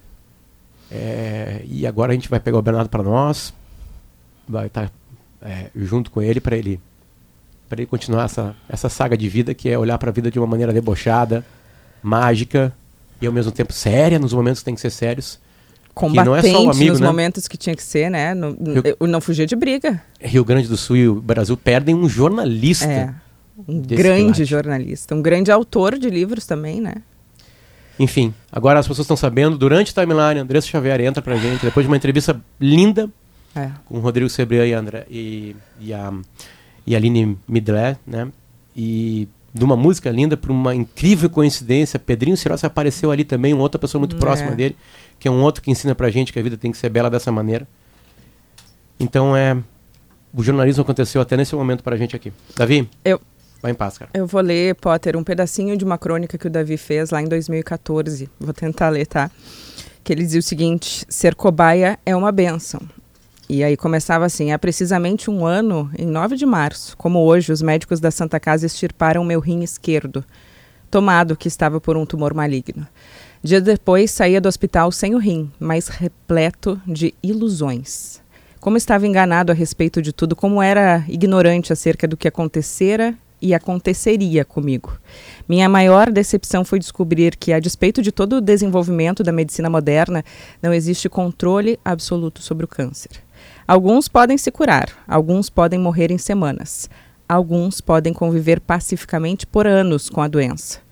S2: E agora a gente vai pegar o Bernardo para nós, vai estar junto com ele para ele continuar essa saga de vida, que é olhar para a vida de uma maneira debochada, mágica e ao mesmo tempo séria, nos momentos que tem que ser sérios. Combatente, não é só o amigo, nos momentos que tinha que ser, né? Não fugir de briga. Rio Grande do Sul e o Brasil perdem um jornalista. Um grande jornalista, um grande autor de livros também, né? Enfim, agora as pessoas estão sabendo, durante o timeline, Andressa Xavier entra pra gente, depois de uma entrevista linda com o Rodrigo Sebrián e a Aline Midler, né? E de uma música linda, por uma incrível coincidência, Pedrinho Cirossi apareceu ali também, uma outra pessoa muito próxima dele, que é um outro que ensina pra gente que a vida tem que ser bela dessa maneira. Então o jornalismo aconteceu até nesse momento pra gente aqui. Davi? Vai em paz, cara. Eu vou ler, Potter, um pedacinho de uma crônica que o Davi fez lá em 2014. Vou tentar ler, tá? Que ele dizia o seguinte: ser cobaia é uma bênção. E aí começava assim: há precisamente um ano, em 9 de março, como hoje, os médicos da Santa Casa extirparam meu rim esquerdo, tomado que estava por um tumor maligno. Dias depois, saía do hospital sem o rim, mas repleto de ilusões. Como estava enganado a respeito de tudo, como era ignorante acerca do que acontecera e aconteceria comigo. Minha maior decepção foi descobrir que, a despeito de todo o desenvolvimento da medicina moderna, não existe controle absoluto sobre o câncer. Alguns podem se curar, alguns podem morrer em semanas, alguns podem conviver pacificamente por anos com a doença.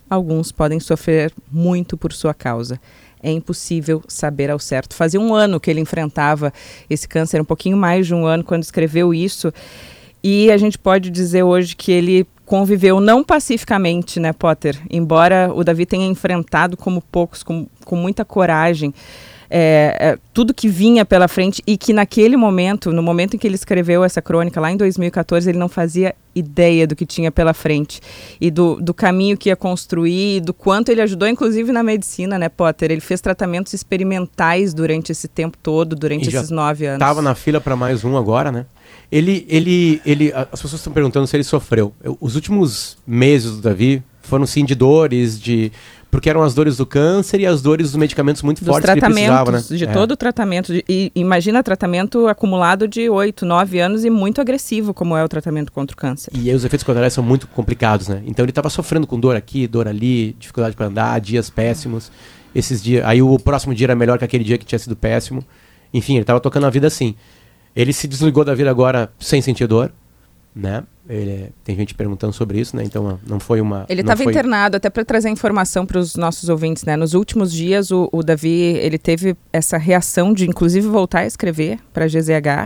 S8: alguns podem sofrer muito por sua causa. É impossível saber ao certo. Fazia 1 ano que ele enfrentava esse câncer, um pouquinho mais de 1 ano, quando escreveu isso. E a gente pode dizer hoje que ele conviveu não pacificamente, né, Potter? Embora o Davi tenha enfrentado como poucos, com muita coragem, tudo que vinha pela frente, e que naquele momento, no momento em que ele escreveu essa crônica, lá em 2014, ele não fazia ideia do que tinha pela frente e do caminho que ia construir, do quanto ele ajudou, inclusive na medicina, né, Potter? Ele fez tratamentos experimentais durante esse tempo todo, durante esses 9 anos.
S2: Estava na fila para mais um agora, né? As pessoas estão perguntando se ele sofreu. Os últimos meses do Davi foram sim de dores, porque eram as dores do câncer e as dores dos medicamentos muito fortes que ele precisava, né?
S8: De todo o tratamento. E imagina tratamento acumulado de 8, 9 anos e muito agressivo, como é o tratamento contra o câncer.
S2: E aí os efeitos colaterais são muito complicados, né? Então ele estava sofrendo com dor aqui, dor ali, dificuldade para andar, dias péssimos. Esses dias, aí o próximo dia era melhor que aquele dia que tinha sido péssimo. Enfim, ele estava tocando a vida assim. Ele se desligou da vida agora sem sentir dor, né? Tem gente perguntando sobre isso, né? Então não foi uma...
S8: Ele estava internado, até para trazer informação para os nossos ouvintes, né? Nos últimos dias o Davi, ele teve essa reação de inclusive voltar a escrever para a GZH.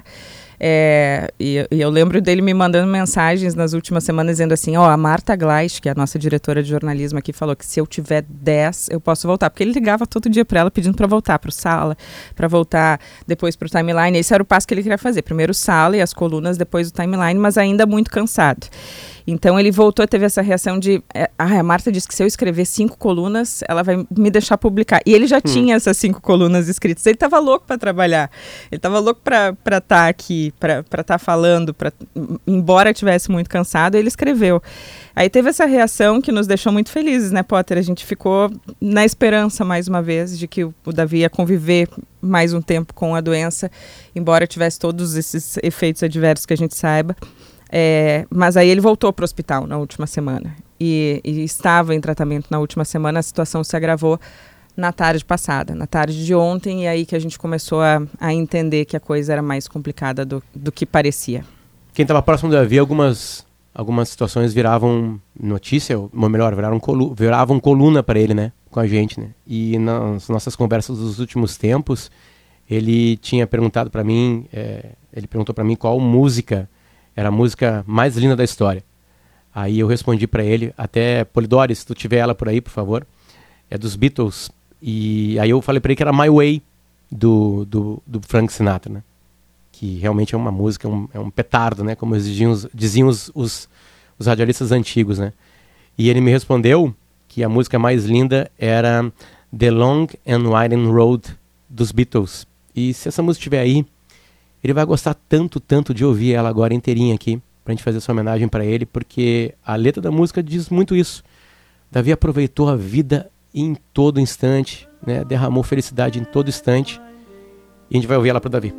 S8: E eu lembro dele me mandando mensagens nas últimas semanas dizendo assim, a Marta Gleich, que é a nossa diretora de jornalismo aqui, falou que se eu tiver 10, eu posso voltar, porque ele ligava todo dia para ela pedindo para voltar para o Sala, para voltar depois para o Timeline. Esse era o passo que ele queria fazer, primeiro o Sala e as colunas, depois o Timeline, mas ainda muito cansado. Então ele voltou, teve essa reação de... a Marta disse que se eu escrever 5 colunas, ela vai me deixar publicar. E ele já tinha essas 5 colunas escritas. Ele estava louco para trabalhar. Ele estava louco para estar aqui, para estar falando. Embora estivesse muito cansado, ele escreveu. Aí teve essa reação que nos deixou muito felizes, né, Potter? A gente ficou na esperança, mais uma vez, de que o Davi ia conviver mais um tempo com a doença, embora tivesse todos esses efeitos adversos que a gente saiba. Mas aí ele voltou para o hospital na última semana e estava em tratamento na última semana. A situação se agravou na tarde passada, na tarde de ontem, e aí que a gente começou a entender que a coisa era mais complicada do que parecia.
S2: Quem estava próximo do Davi, algumas situações viravam notícia, ou melhor, viravam coluna para ele, né, com a gente, né? E nas nossas conversas dos últimos tempos, ele tinha perguntado para mim, ele perguntou para mim qual música era a música mais linda da história. Aí eu respondi para ele, até Polidori, se tu tiver ela por aí, por favor, é dos Beatles. E aí eu falei para ele que era My Way, do Frank Sinatra, né? Que realmente é uma música, é um petardo, né? Como diziam os radialistas antigos, né? E ele me respondeu que a música mais linda era The Long and Winding Road, dos Beatles. E se essa música estiver aí, ele vai gostar tanto, tanto de ouvir ela agora inteirinha aqui, pra gente fazer essa homenagem para ele, porque a letra da música diz muito isso. Davi aproveitou a vida em todo instante, né? Derramou felicidade em todo instante. E a gente vai ouvir ela pro Davi.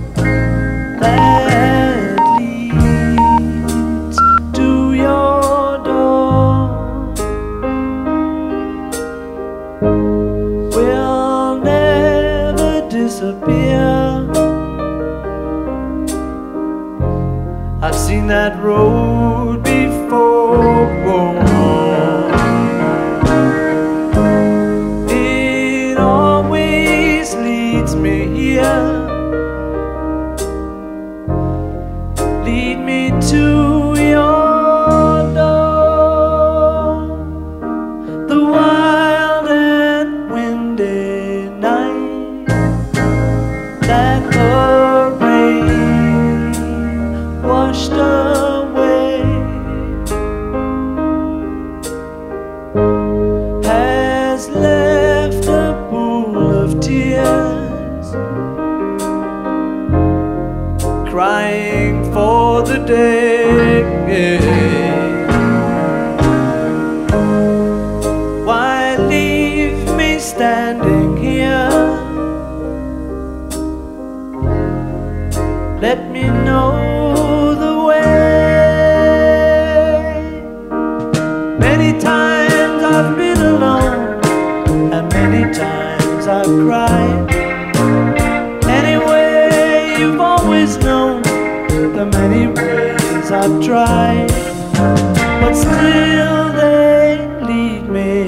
S12: I've seen that road before. It always leads me here. Lead me to your door. The wild and windy night that the rain washed away has left a pool of tears, crying for the day. Why leave me standing here? Let me know the way. Many times I've been alone, and many times I've cried. Anyway, you've always known the many ways I've tried, but still they lead me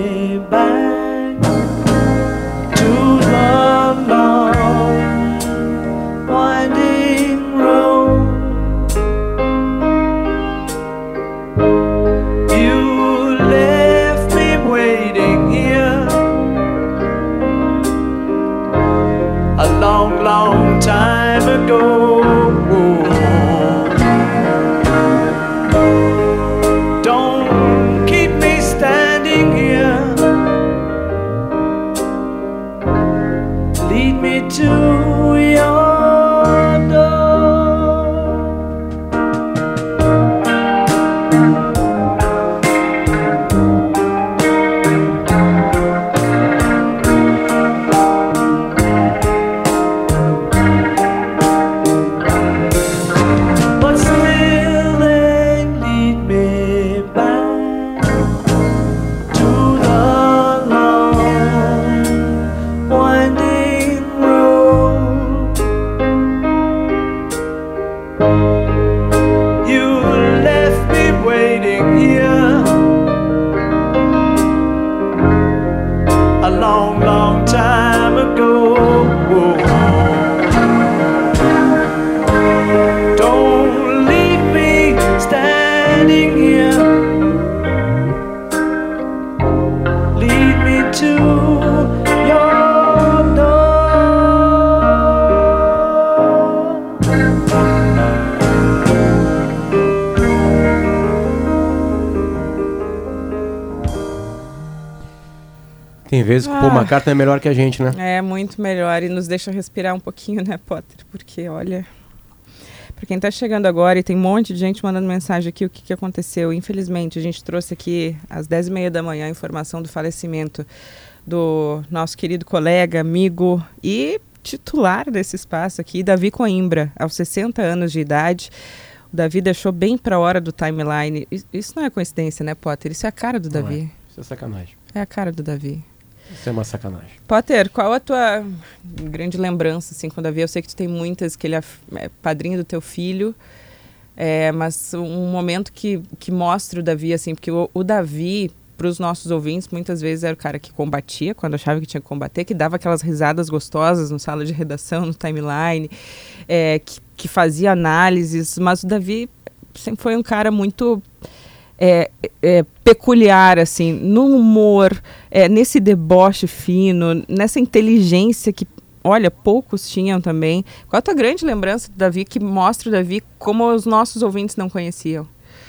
S2: Tem vezes que o Paul McCartney é melhor que a gente, né?
S8: É muito melhor e nos deixa respirar um pouquinho, né, Potter? Porque, olha, para quem tá chegando agora e tem um monte de gente mandando mensagem aqui, o que aconteceu? Infelizmente, a gente trouxe aqui às 10h30 da manhã a informação do falecimento do nosso querido colega, amigo e titular desse espaço aqui, Davi Coimbra, aos 60 anos de idade. O Davi deixou bem para a hora do timeline. Isso não é coincidência, né, Potter? Isso é a cara do Davi.
S2: Isso é sacanagem.
S8: É a cara do Davi.
S2: Isso é uma sacanagem.
S8: Potter, qual a tua grande lembrança assim, com o Davi? Eu sei que tu tem muitas, que ele é padrinho do teu filho, mas um momento que mostra o Davi, assim, porque o Davi, para os nossos ouvintes, muitas vezes era o cara que combatia, quando achava que tinha que combater, que dava aquelas risadas gostosas no sala de redação, no timeline, que fazia análises, mas o Davi sempre foi um cara muito peculiar, assim, no humor, nesse deboche fino, nessa inteligência que, olha, poucos tinham também. Qual a tua grande lembrança do Davi, que mostra o Davi como os nossos ouvintes não conheciam?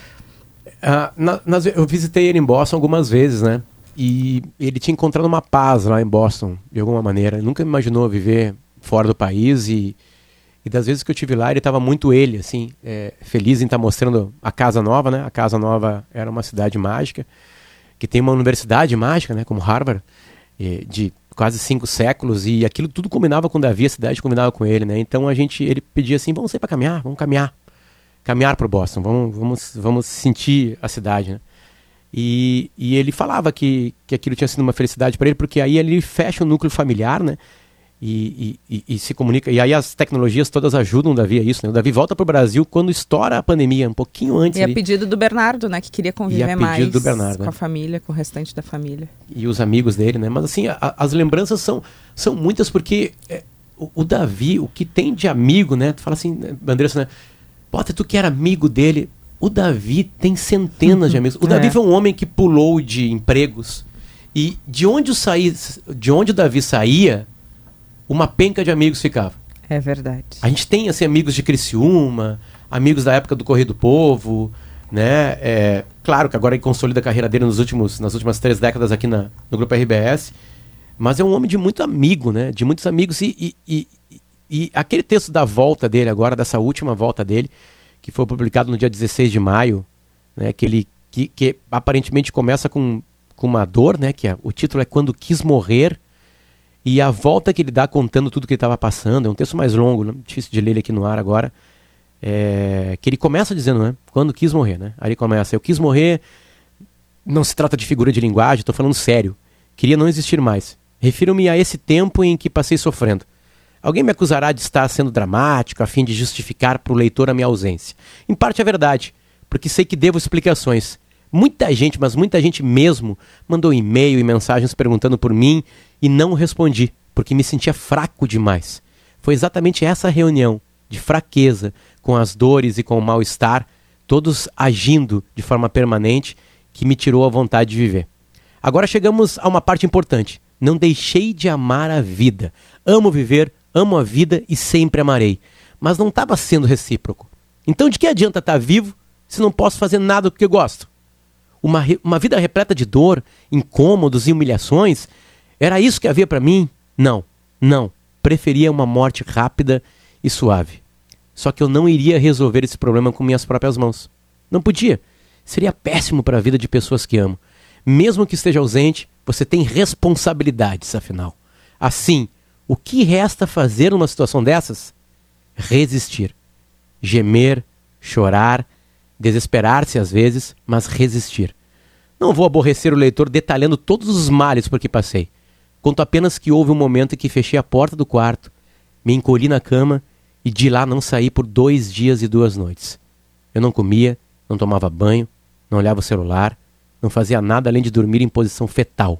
S2: Eu visitei ele em Boston algumas vezes, né? E ele tinha encontrado uma paz lá em Boston, de alguma maneira. Ele nunca imaginou viver fora do país e das vezes que eu estive lá, ele estava muito ele, assim, feliz em estar mostrando a Casa Nova, né? A Casa Nova era uma cidade mágica, que tem uma universidade mágica, né? Como Harvard, de quase 5 séculos, e aquilo tudo combinava com o Davi, a cidade combinava com ele, né? Então ele pedia assim, vamos sair para caminhar, vamos caminhar para o Boston, vamos sentir a cidade, né? E ele falava que aquilo tinha sido uma felicidade para ele, porque aí ele fecha o núcleo familiar, né? E se comunica, e aí as tecnologias todas ajudam o Davi a isso, né? O Davi volta para o Brasil quando estoura a pandemia, um pouquinho antes.
S8: E a pedido do Bernardo, né? Que queria conviver mais
S2: do Bernardo,
S8: com a família, com o restante da família.
S2: E os amigos dele, né? Mas assim, as lembranças são muitas, porque o Davi, o que tem de amigo, né? Tu fala assim, Andressa, né? Potter, tu que era amigo dele. O Davi tem centenas de amigos. O Davi foi um homem que pulou de empregos. E de onde o Davi saía, uma penca de amigos ficava.
S8: É verdade.
S2: A gente tem assim, amigos de Criciúma, amigos da época do Correio do Povo, né? Claro que agora ele consolida a carreira dele nas últimas 3 décadas aqui no Grupo RBS. Mas é um homem de muito amigo, né? De muitos amigos. E aquele texto da volta dele agora, dessa última volta dele, que foi publicado no dia 16 de maio, né, que aparentemente começa com uma dor, né, o título é Quando Quis Morrer, e a volta que ele dá contando tudo que ele estava passando, é um texto mais longo, né, difícil de ler ele aqui no ar agora, que ele começa dizendo, né, quando quis morrer, né, aí ele começa, eu quis morrer, não se trata de figura de linguagem, estou falando sério, queria não existir mais, refiro-me a esse tempo em que passei sofrendo. Alguém me acusará de estar sendo dramático a fim de justificar para o leitor a minha ausência. Em parte é verdade, porque sei que devo explicações. Muita gente, mas muita gente mesmo, mandou e-mail e mensagens perguntando por mim e não respondi, porque me sentia fraco demais. Foi exatamente essa reunião de fraqueza, com as dores e com o mal-estar, todos agindo de forma permanente, que me tirou a vontade de viver. Agora chegamos a uma parte importante. Não deixei de amar a vida. Amo viver, amo a vida e sempre amarei. Mas não estava sendo recíproco. Então de que adianta estar vivo se não posso fazer nada do que eu gosto? Uma vida repleta de dor, incômodos e humilhações? Era isso que havia para mim? Não. Preferia uma morte rápida e suave. Só que eu não iria resolver esse problema com minhas próprias mãos. Não podia. Seria péssimo para a vida de pessoas que amo. Mesmo que esteja ausente, você tem responsabilidades, afinal. Assim, o que resta fazer numa situação dessas? Resistir. Gemer, chorar, desesperar-se às vezes, mas resistir. Não vou aborrecer o leitor detalhando todos os males por que passei. Conto apenas que houve um momento em que fechei a porta do quarto, me encolhi na cama e de lá não saí por 2 dias e 2 noites. Eu não comia, não tomava banho, não olhava o celular, não fazia nada além de dormir em posição fetal.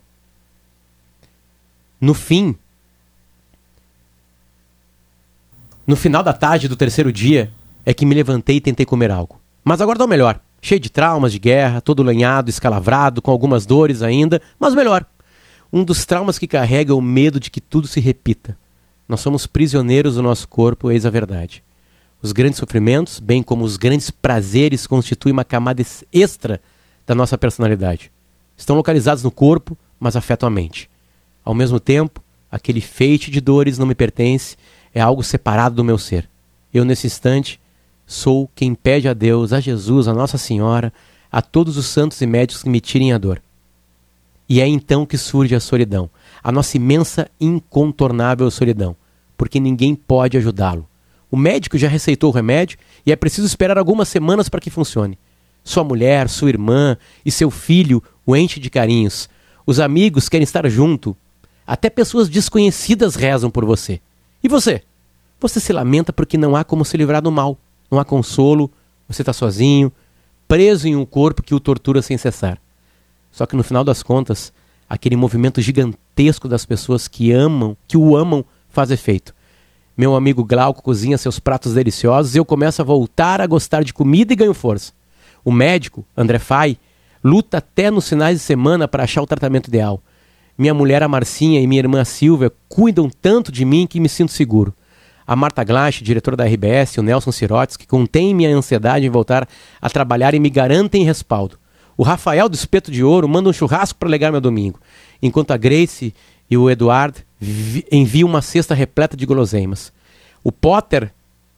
S2: No final da tarde do 3º dia, é que me levantei e tentei comer algo. Mas agora estou melhor, cheio de traumas de guerra, todo lanhado, escalavrado, com algumas dores ainda, mas melhor. Um dos traumas que carrega é o medo de que tudo se repita. Nós somos prisioneiros do nosso corpo, eis a verdade. Os grandes sofrimentos, bem como os grandes prazeres, constituem uma camada extra da nossa personalidade. Estão localizados no corpo, mas afetam a mente. Ao mesmo tempo, aquele feite de dores não me pertence, é algo separado do meu ser. Eu, nesse instante, sou quem pede a Deus, a Jesus, a Nossa Senhora, a todos os santos e médicos que me tirem a dor. E é então que surge a solidão, a nossa imensa, incontornável solidão, porque ninguém pode ajudá-lo. O médico já receitou o remédio e é preciso esperar algumas semanas para que funcione. Sua mulher, sua irmã e seu filho o enchem de carinhos. Os amigos querem estar junto. Até pessoas desconhecidas rezam por você. E você? Você se lamenta porque não há como se livrar do mal. Não há consolo, você está sozinho, preso em um corpo que o tortura sem cessar. Só que no final das contas, aquele movimento gigantesco das pessoas que o amam, faz efeito. Meu amigo Glauco cozinha seus pratos deliciosos e eu começo a voltar a gostar de comida e ganho força. O médico, André Fay, luta até nos finais de semana para achar o tratamento ideal. Minha mulher, a Marcinha, e minha irmã, a Silvia, cuidam tanto de mim que me sinto seguro. A Marta Glasch, diretora da RBS, o Nelson Sirotes, que contém minha ansiedade em voltar a trabalhar e me garantem respaldo. O Rafael do Espeto de Ouro manda um churrasco para alegar meu domingo, enquanto a Grace e o Eduardo enviam uma cesta repleta de guloseimas. O Potter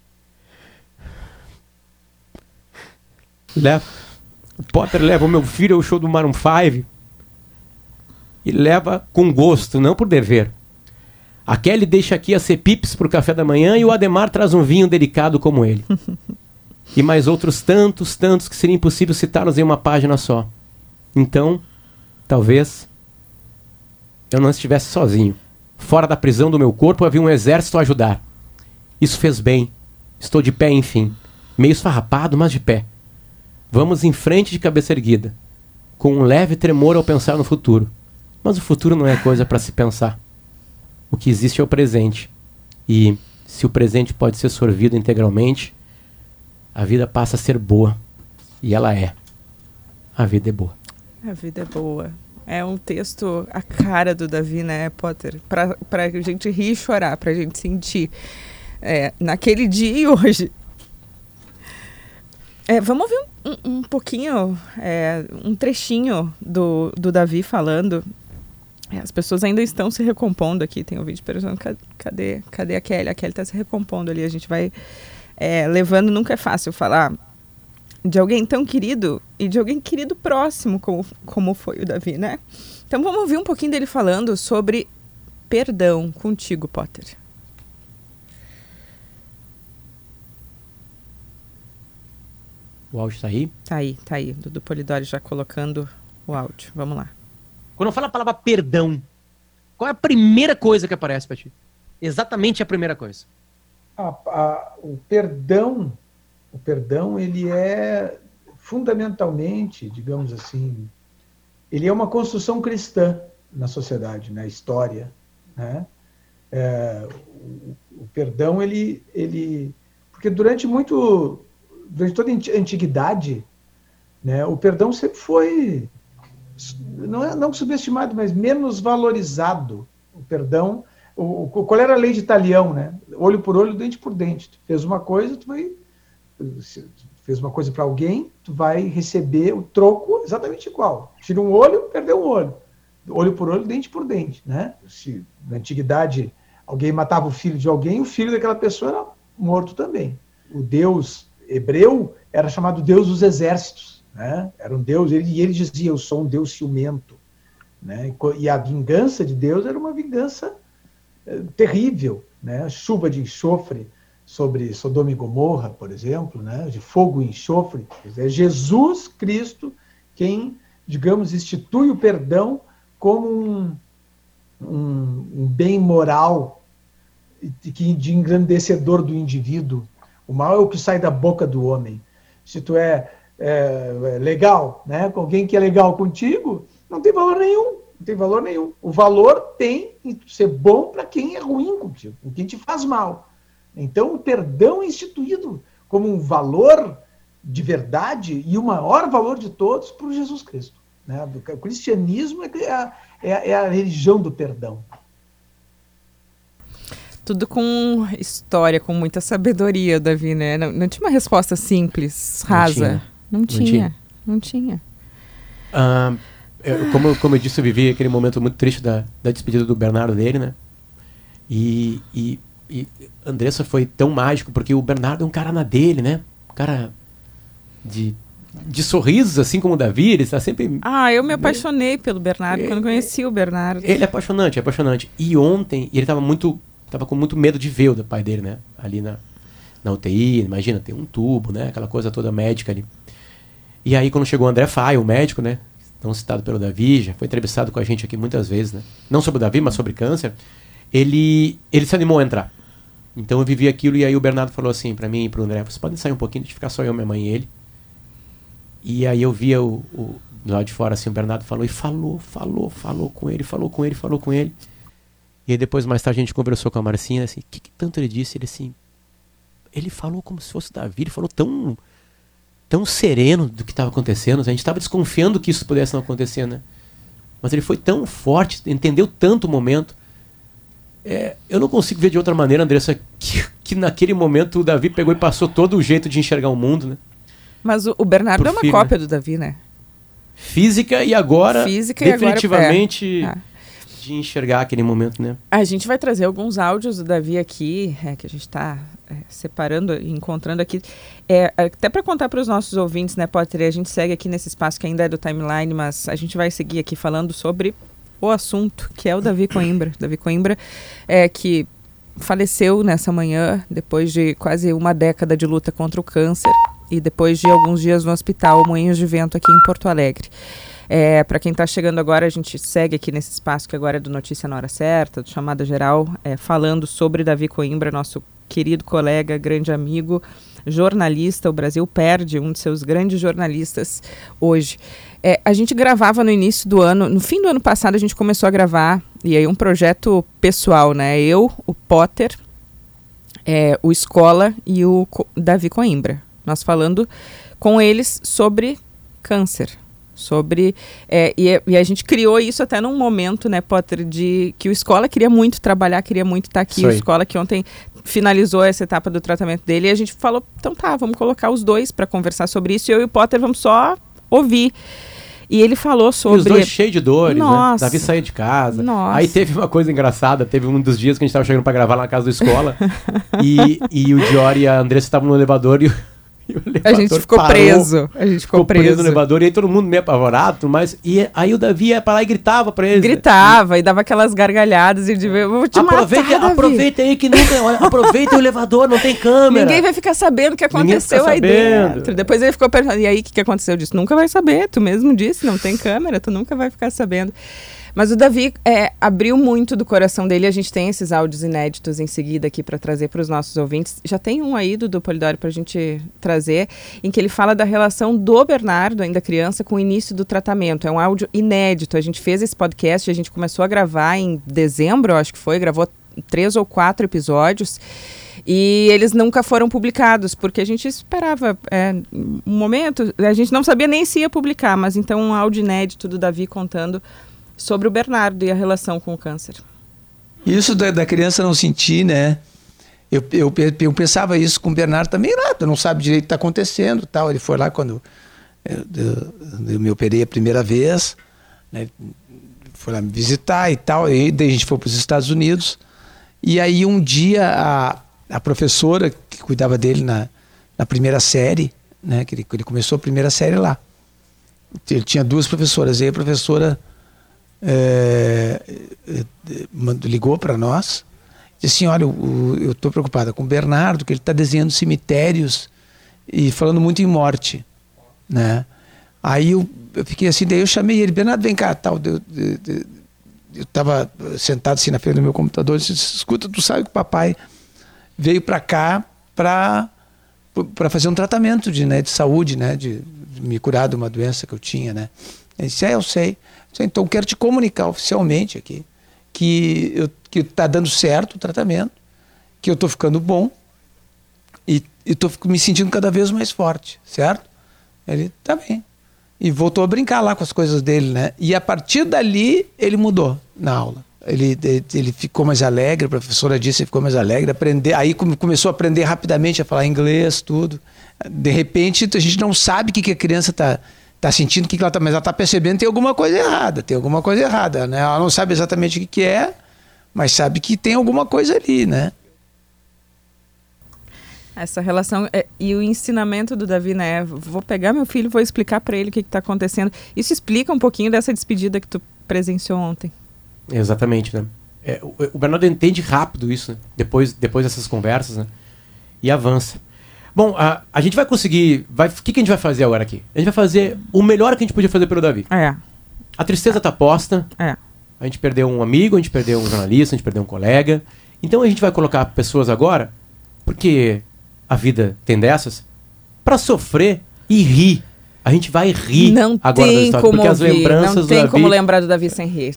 S2: leva o meu filho ao show do Maroon 5 e leva com gosto, não por dever. A Kelly deixa aqui a Cepips para o café da manhã e o Ademar traz um vinho delicado como ele. E mais outros tantos que seria impossível citá-los em uma página só. Então, talvez eu não estivesse sozinho. Fora da prisão do meu corpo havia um exército a ajudar. Isso fez bem. Estou de pé, enfim. Meio esfarrapado, mas de pé. Vamos em frente de cabeça erguida, com um leve tremor ao pensar no futuro. Mas o futuro não é coisa para se pensar. O que existe é o presente. E se o presente pode ser sorvido integralmente, a vida passa a ser boa. E ela é. A vida é boa.
S8: A vida é boa. É um texto a cara do Davi, né, Potter? Pra gente rir e chorar, pra gente sentir. Naquele dia e hoje. Vamos ouvir um pouquinho, um trechinho do Davi falando. As pessoas ainda estão se recompondo aqui. Tem um vídeo perguntando cadê a Kelly? A Kelly está se recompondo ali. A gente vai levando. Nunca é fácil falar de alguém tão querido e de alguém querido próximo como foi o Davi, né? Então vamos ouvir um pouquinho dele falando sobre perdão contigo, Potter.
S2: O áudio tá aí?
S8: Tá aí. Dudu Polidori já colocando o áudio. Vamos lá.
S2: Quando eu falo a palavra perdão, qual é a primeira coisa que aparece para ti? Exatamente a primeira coisa.
S19: O perdão, ele é fundamentalmente, digamos assim, ele é uma construção cristã na sociedade, na história, né? O perdão, porque durante toda a antiguidade, né, o perdão sempre foi não subestimado, mas menos valorizado. O perdão, qual era a lei de Talião, né? Olho por olho, dente por dente. Tu fez uma coisa, fez uma coisa para alguém, tu vai receber o troco exatamente igual. Tira um olho, perdeu um olho. Olho por olho, dente por dente, né? Se na antiguidade alguém matava o filho de alguém, o filho daquela pessoa era morto também. O Deus hebreu era chamado Deus dos exércitos. Né? Era um Deus, e ele dizia, eu sou um Deus ciumento. Né? E a vingança de Deus era uma vingança terrível. Né? Chuva de enxofre sobre Sodoma e Gomorra, por exemplo, né? De fogo e enxofre. É Jesus Cristo quem, digamos, institui o perdão como um bem moral de engrandecedor do indivíduo. O mal é o que sai da boca do homem. Se tu é legal, né, com alguém que é legal contigo, não tem valor nenhum. O valor tem em ser bom para quem é ruim contigo, com quem te faz mal. Então o perdão é instituído como um valor de verdade e o maior valor de todos por Jesus Cristo. Né? O cristianismo é a religião do perdão.
S8: Tudo com história, com muita sabedoria, Davi, né? Não tinha uma resposta simples, rasa. Não tinha.
S2: como eu disse, eu vivi aquele momento muito triste da despedida do Bernardo dele, né? E Andressa foi tão mágico, porque o Bernardo é um cara na dele, né? Um cara de sorrisos, assim como o Davi, ele está sempre...
S8: eu me apaixonei pelo Bernardo quando conheci o Bernardo.
S2: Ele é apaixonante, E ontem, ele tava com muito medo de ver o pai dele, né? Ali na UTI, imagina, tem um tubo, né? Aquela coisa toda médica ali. E aí, quando chegou o André Faia, o médico, né? Tão citado pelo Davi, já foi entrevistado com a gente aqui muitas vezes, né? Não sobre o Davi, mas sobre câncer. Ele se animou a entrar. Então eu vivi aquilo, e aí o Bernardo falou assim pra mim e pro André: vocês podem sair um pouquinho, de ficar só eu, minha mãe e ele. E aí eu via do lado de fora, assim, o Bernardo falou e falou com ele. E aí depois, mais tarde, a gente conversou com a Marcinha, assim, o que tanto ele disse? Ele assim, ele falou como se fosse o Davi, ele falou tão sereno do que estava acontecendo. A gente estava desconfiando que isso pudesse não acontecer, né? Mas ele foi tão forte, entendeu tanto o momento. Eu não consigo ver de outra maneira, Andressa, que naquele momento o Davi pegou e passou todo o jeito de enxergar o mundo, né?
S8: Mas o Bernardo é uma cópia do Davi, né?
S2: Física e agora definitivamente de enxergar aquele momento, né?
S8: A gente vai trazer alguns áudios do Davi aqui, que a gente está separando e encontrando aqui. Até para contar para os nossos ouvintes, né, Potter? A gente segue aqui nesse espaço que ainda é do Timeline, mas a gente vai seguir aqui falando sobre o assunto, que é o Davi Coimbra. Davi Coimbra, que faleceu nessa manhã, depois de quase uma década de luta contra o câncer e depois de alguns dias no hospital Moinhos de Vento aqui em Porto Alegre. Para quem está chegando agora, a gente segue aqui nesse espaço que agora é do Notícia na Hora Certa, do Chamada Geral, falando sobre Davi Coimbra, nosso querido colega, grande amigo, jornalista. O Brasil perde um de seus grandes jornalistas hoje. A gente gravava no início do ano, no fim do ano passado a gente começou a gravar, e aí um projeto pessoal, né? Eu, o Potter, o Escola e o Davi Coimbra. Nós falando com eles sobre câncer. E a gente criou isso até num momento, né, Potter, de que o Escola queria muito trabalhar, queria muito estar aqui. O Escola que ontem finalizou essa etapa do tratamento dele, e a gente falou, então tá, vamos colocar os dois para conversar sobre isso, e eu e o Potter vamos só ouvir. E ele falou sobre...
S2: E os dois cheios de dores,
S8: Nossa.
S2: né? Davi saiu de casa.
S8: Nossa.
S2: Aí teve uma coisa engraçada, teve um dos dias que a gente estava chegando para gravar lá na casa do Escola, e o Diori e a Andressa estavam no elevador, e o elevador
S8: a gente ficou
S2: parou,
S8: preso. A gente ficou preso
S2: no elevador, e aí todo mundo meio apavorado, mas... E aí o Davi ia pra lá e gritava pra eles.
S8: Gritava, e dava aquelas gargalhadas, e de ver, vou te matar, Davi.
S2: Aproveita aí que nunca... Olha, aproveita o elevador, não tem câmera.
S8: Ninguém vai ficar sabendo o que aconteceu aí dentro. Depois ele ficou perguntando, e aí o que aconteceu? Eu disse, nunca vai saber, tu mesmo disse, não tem câmera, tu nunca vai ficar sabendo. Mas o Davi abriu muito do coração dele. A gente tem esses áudios inéditos em seguida aqui para trazer para os nossos ouvintes. Já tem um aí do Polidori para a gente trazer, em que ele fala da relação do Bernardo, ainda criança, com o início do tratamento. É um áudio inédito. A gente fez esse podcast, a gente começou a gravar em dezembro, acho que foi, gravou 3 ou 4 episódios. E eles nunca foram publicados, porque a gente esperava um momento, a gente não sabia nem se ia publicar, mas então um áudio inédito do Davi contando sobre o Bernardo e a relação com o câncer.
S20: Isso da criança não sentir, né? Eu pensava isso com o Bernardo também, tu não sabe direito o que está acontecendo, tal. Ele foi lá quando eu me operei a primeira vez, né? Foi lá me visitar e tal, e daí a gente foi para os Estados Unidos, e aí um dia a professora que cuidava dele na primeira série, né? Que ele começou a primeira série lá, ele tinha 2 professoras, e aí a professora ligou para nós e disse assim, olha, eu estou preocupada com o Bernardo, que ele está desenhando cemitérios e falando muito em morte, né? Aí eu fiquei assim, daí eu chamei ele, Bernardo, vem cá, tal. Eu estava sentado assim na frente do meu computador e disse, escuta, tu sabe que o papai veio para cá para fazer um tratamento de saúde, né, de me curar de uma doença que eu tinha, né? Ele disse, eu sei. Então eu quero te comunicar oficialmente aqui que está dando certo o tratamento, que eu estou ficando bom e estou me sentindo cada vez mais forte, certo? Ele, tá bem. E voltou a brincar lá com as coisas dele, né? E a partir dali ele mudou na aula. Ele ficou mais alegre, a professora disse que ficou mais alegre, aí começou a aprender rapidamente a falar inglês, tudo. De repente a gente não sabe o que a criança está tá sentindo que ela tá, mas ela tá percebendo que tem alguma coisa errada, né? Ela não sabe exatamente o que é, mas sabe que tem alguma coisa ali, né?
S8: Essa relação e o ensinamento do Davi, né? Vou pegar meu filho, vou explicar para ele o que está acontecendo. Isso explica um pouquinho dessa despedida que tu presenciou ontem.
S2: Exatamente, né? O Bernardo entende rápido isso, né? Depois dessas conversas, né? E avança. Bom, a gente vai conseguir... O que a gente vai fazer agora aqui? A gente vai fazer o melhor que a gente podia fazer pelo Davi. A tristeza tá posta. A gente perdeu um amigo, a gente perdeu um jornalista, a gente perdeu um colega. Então a gente vai colocar pessoas agora, porque a vida tem dessas, pra sofrer e rir. A gente vai rir
S8: não
S2: agora da história, porque as lembranças
S8: não tem como lembrar do Davi sem rir.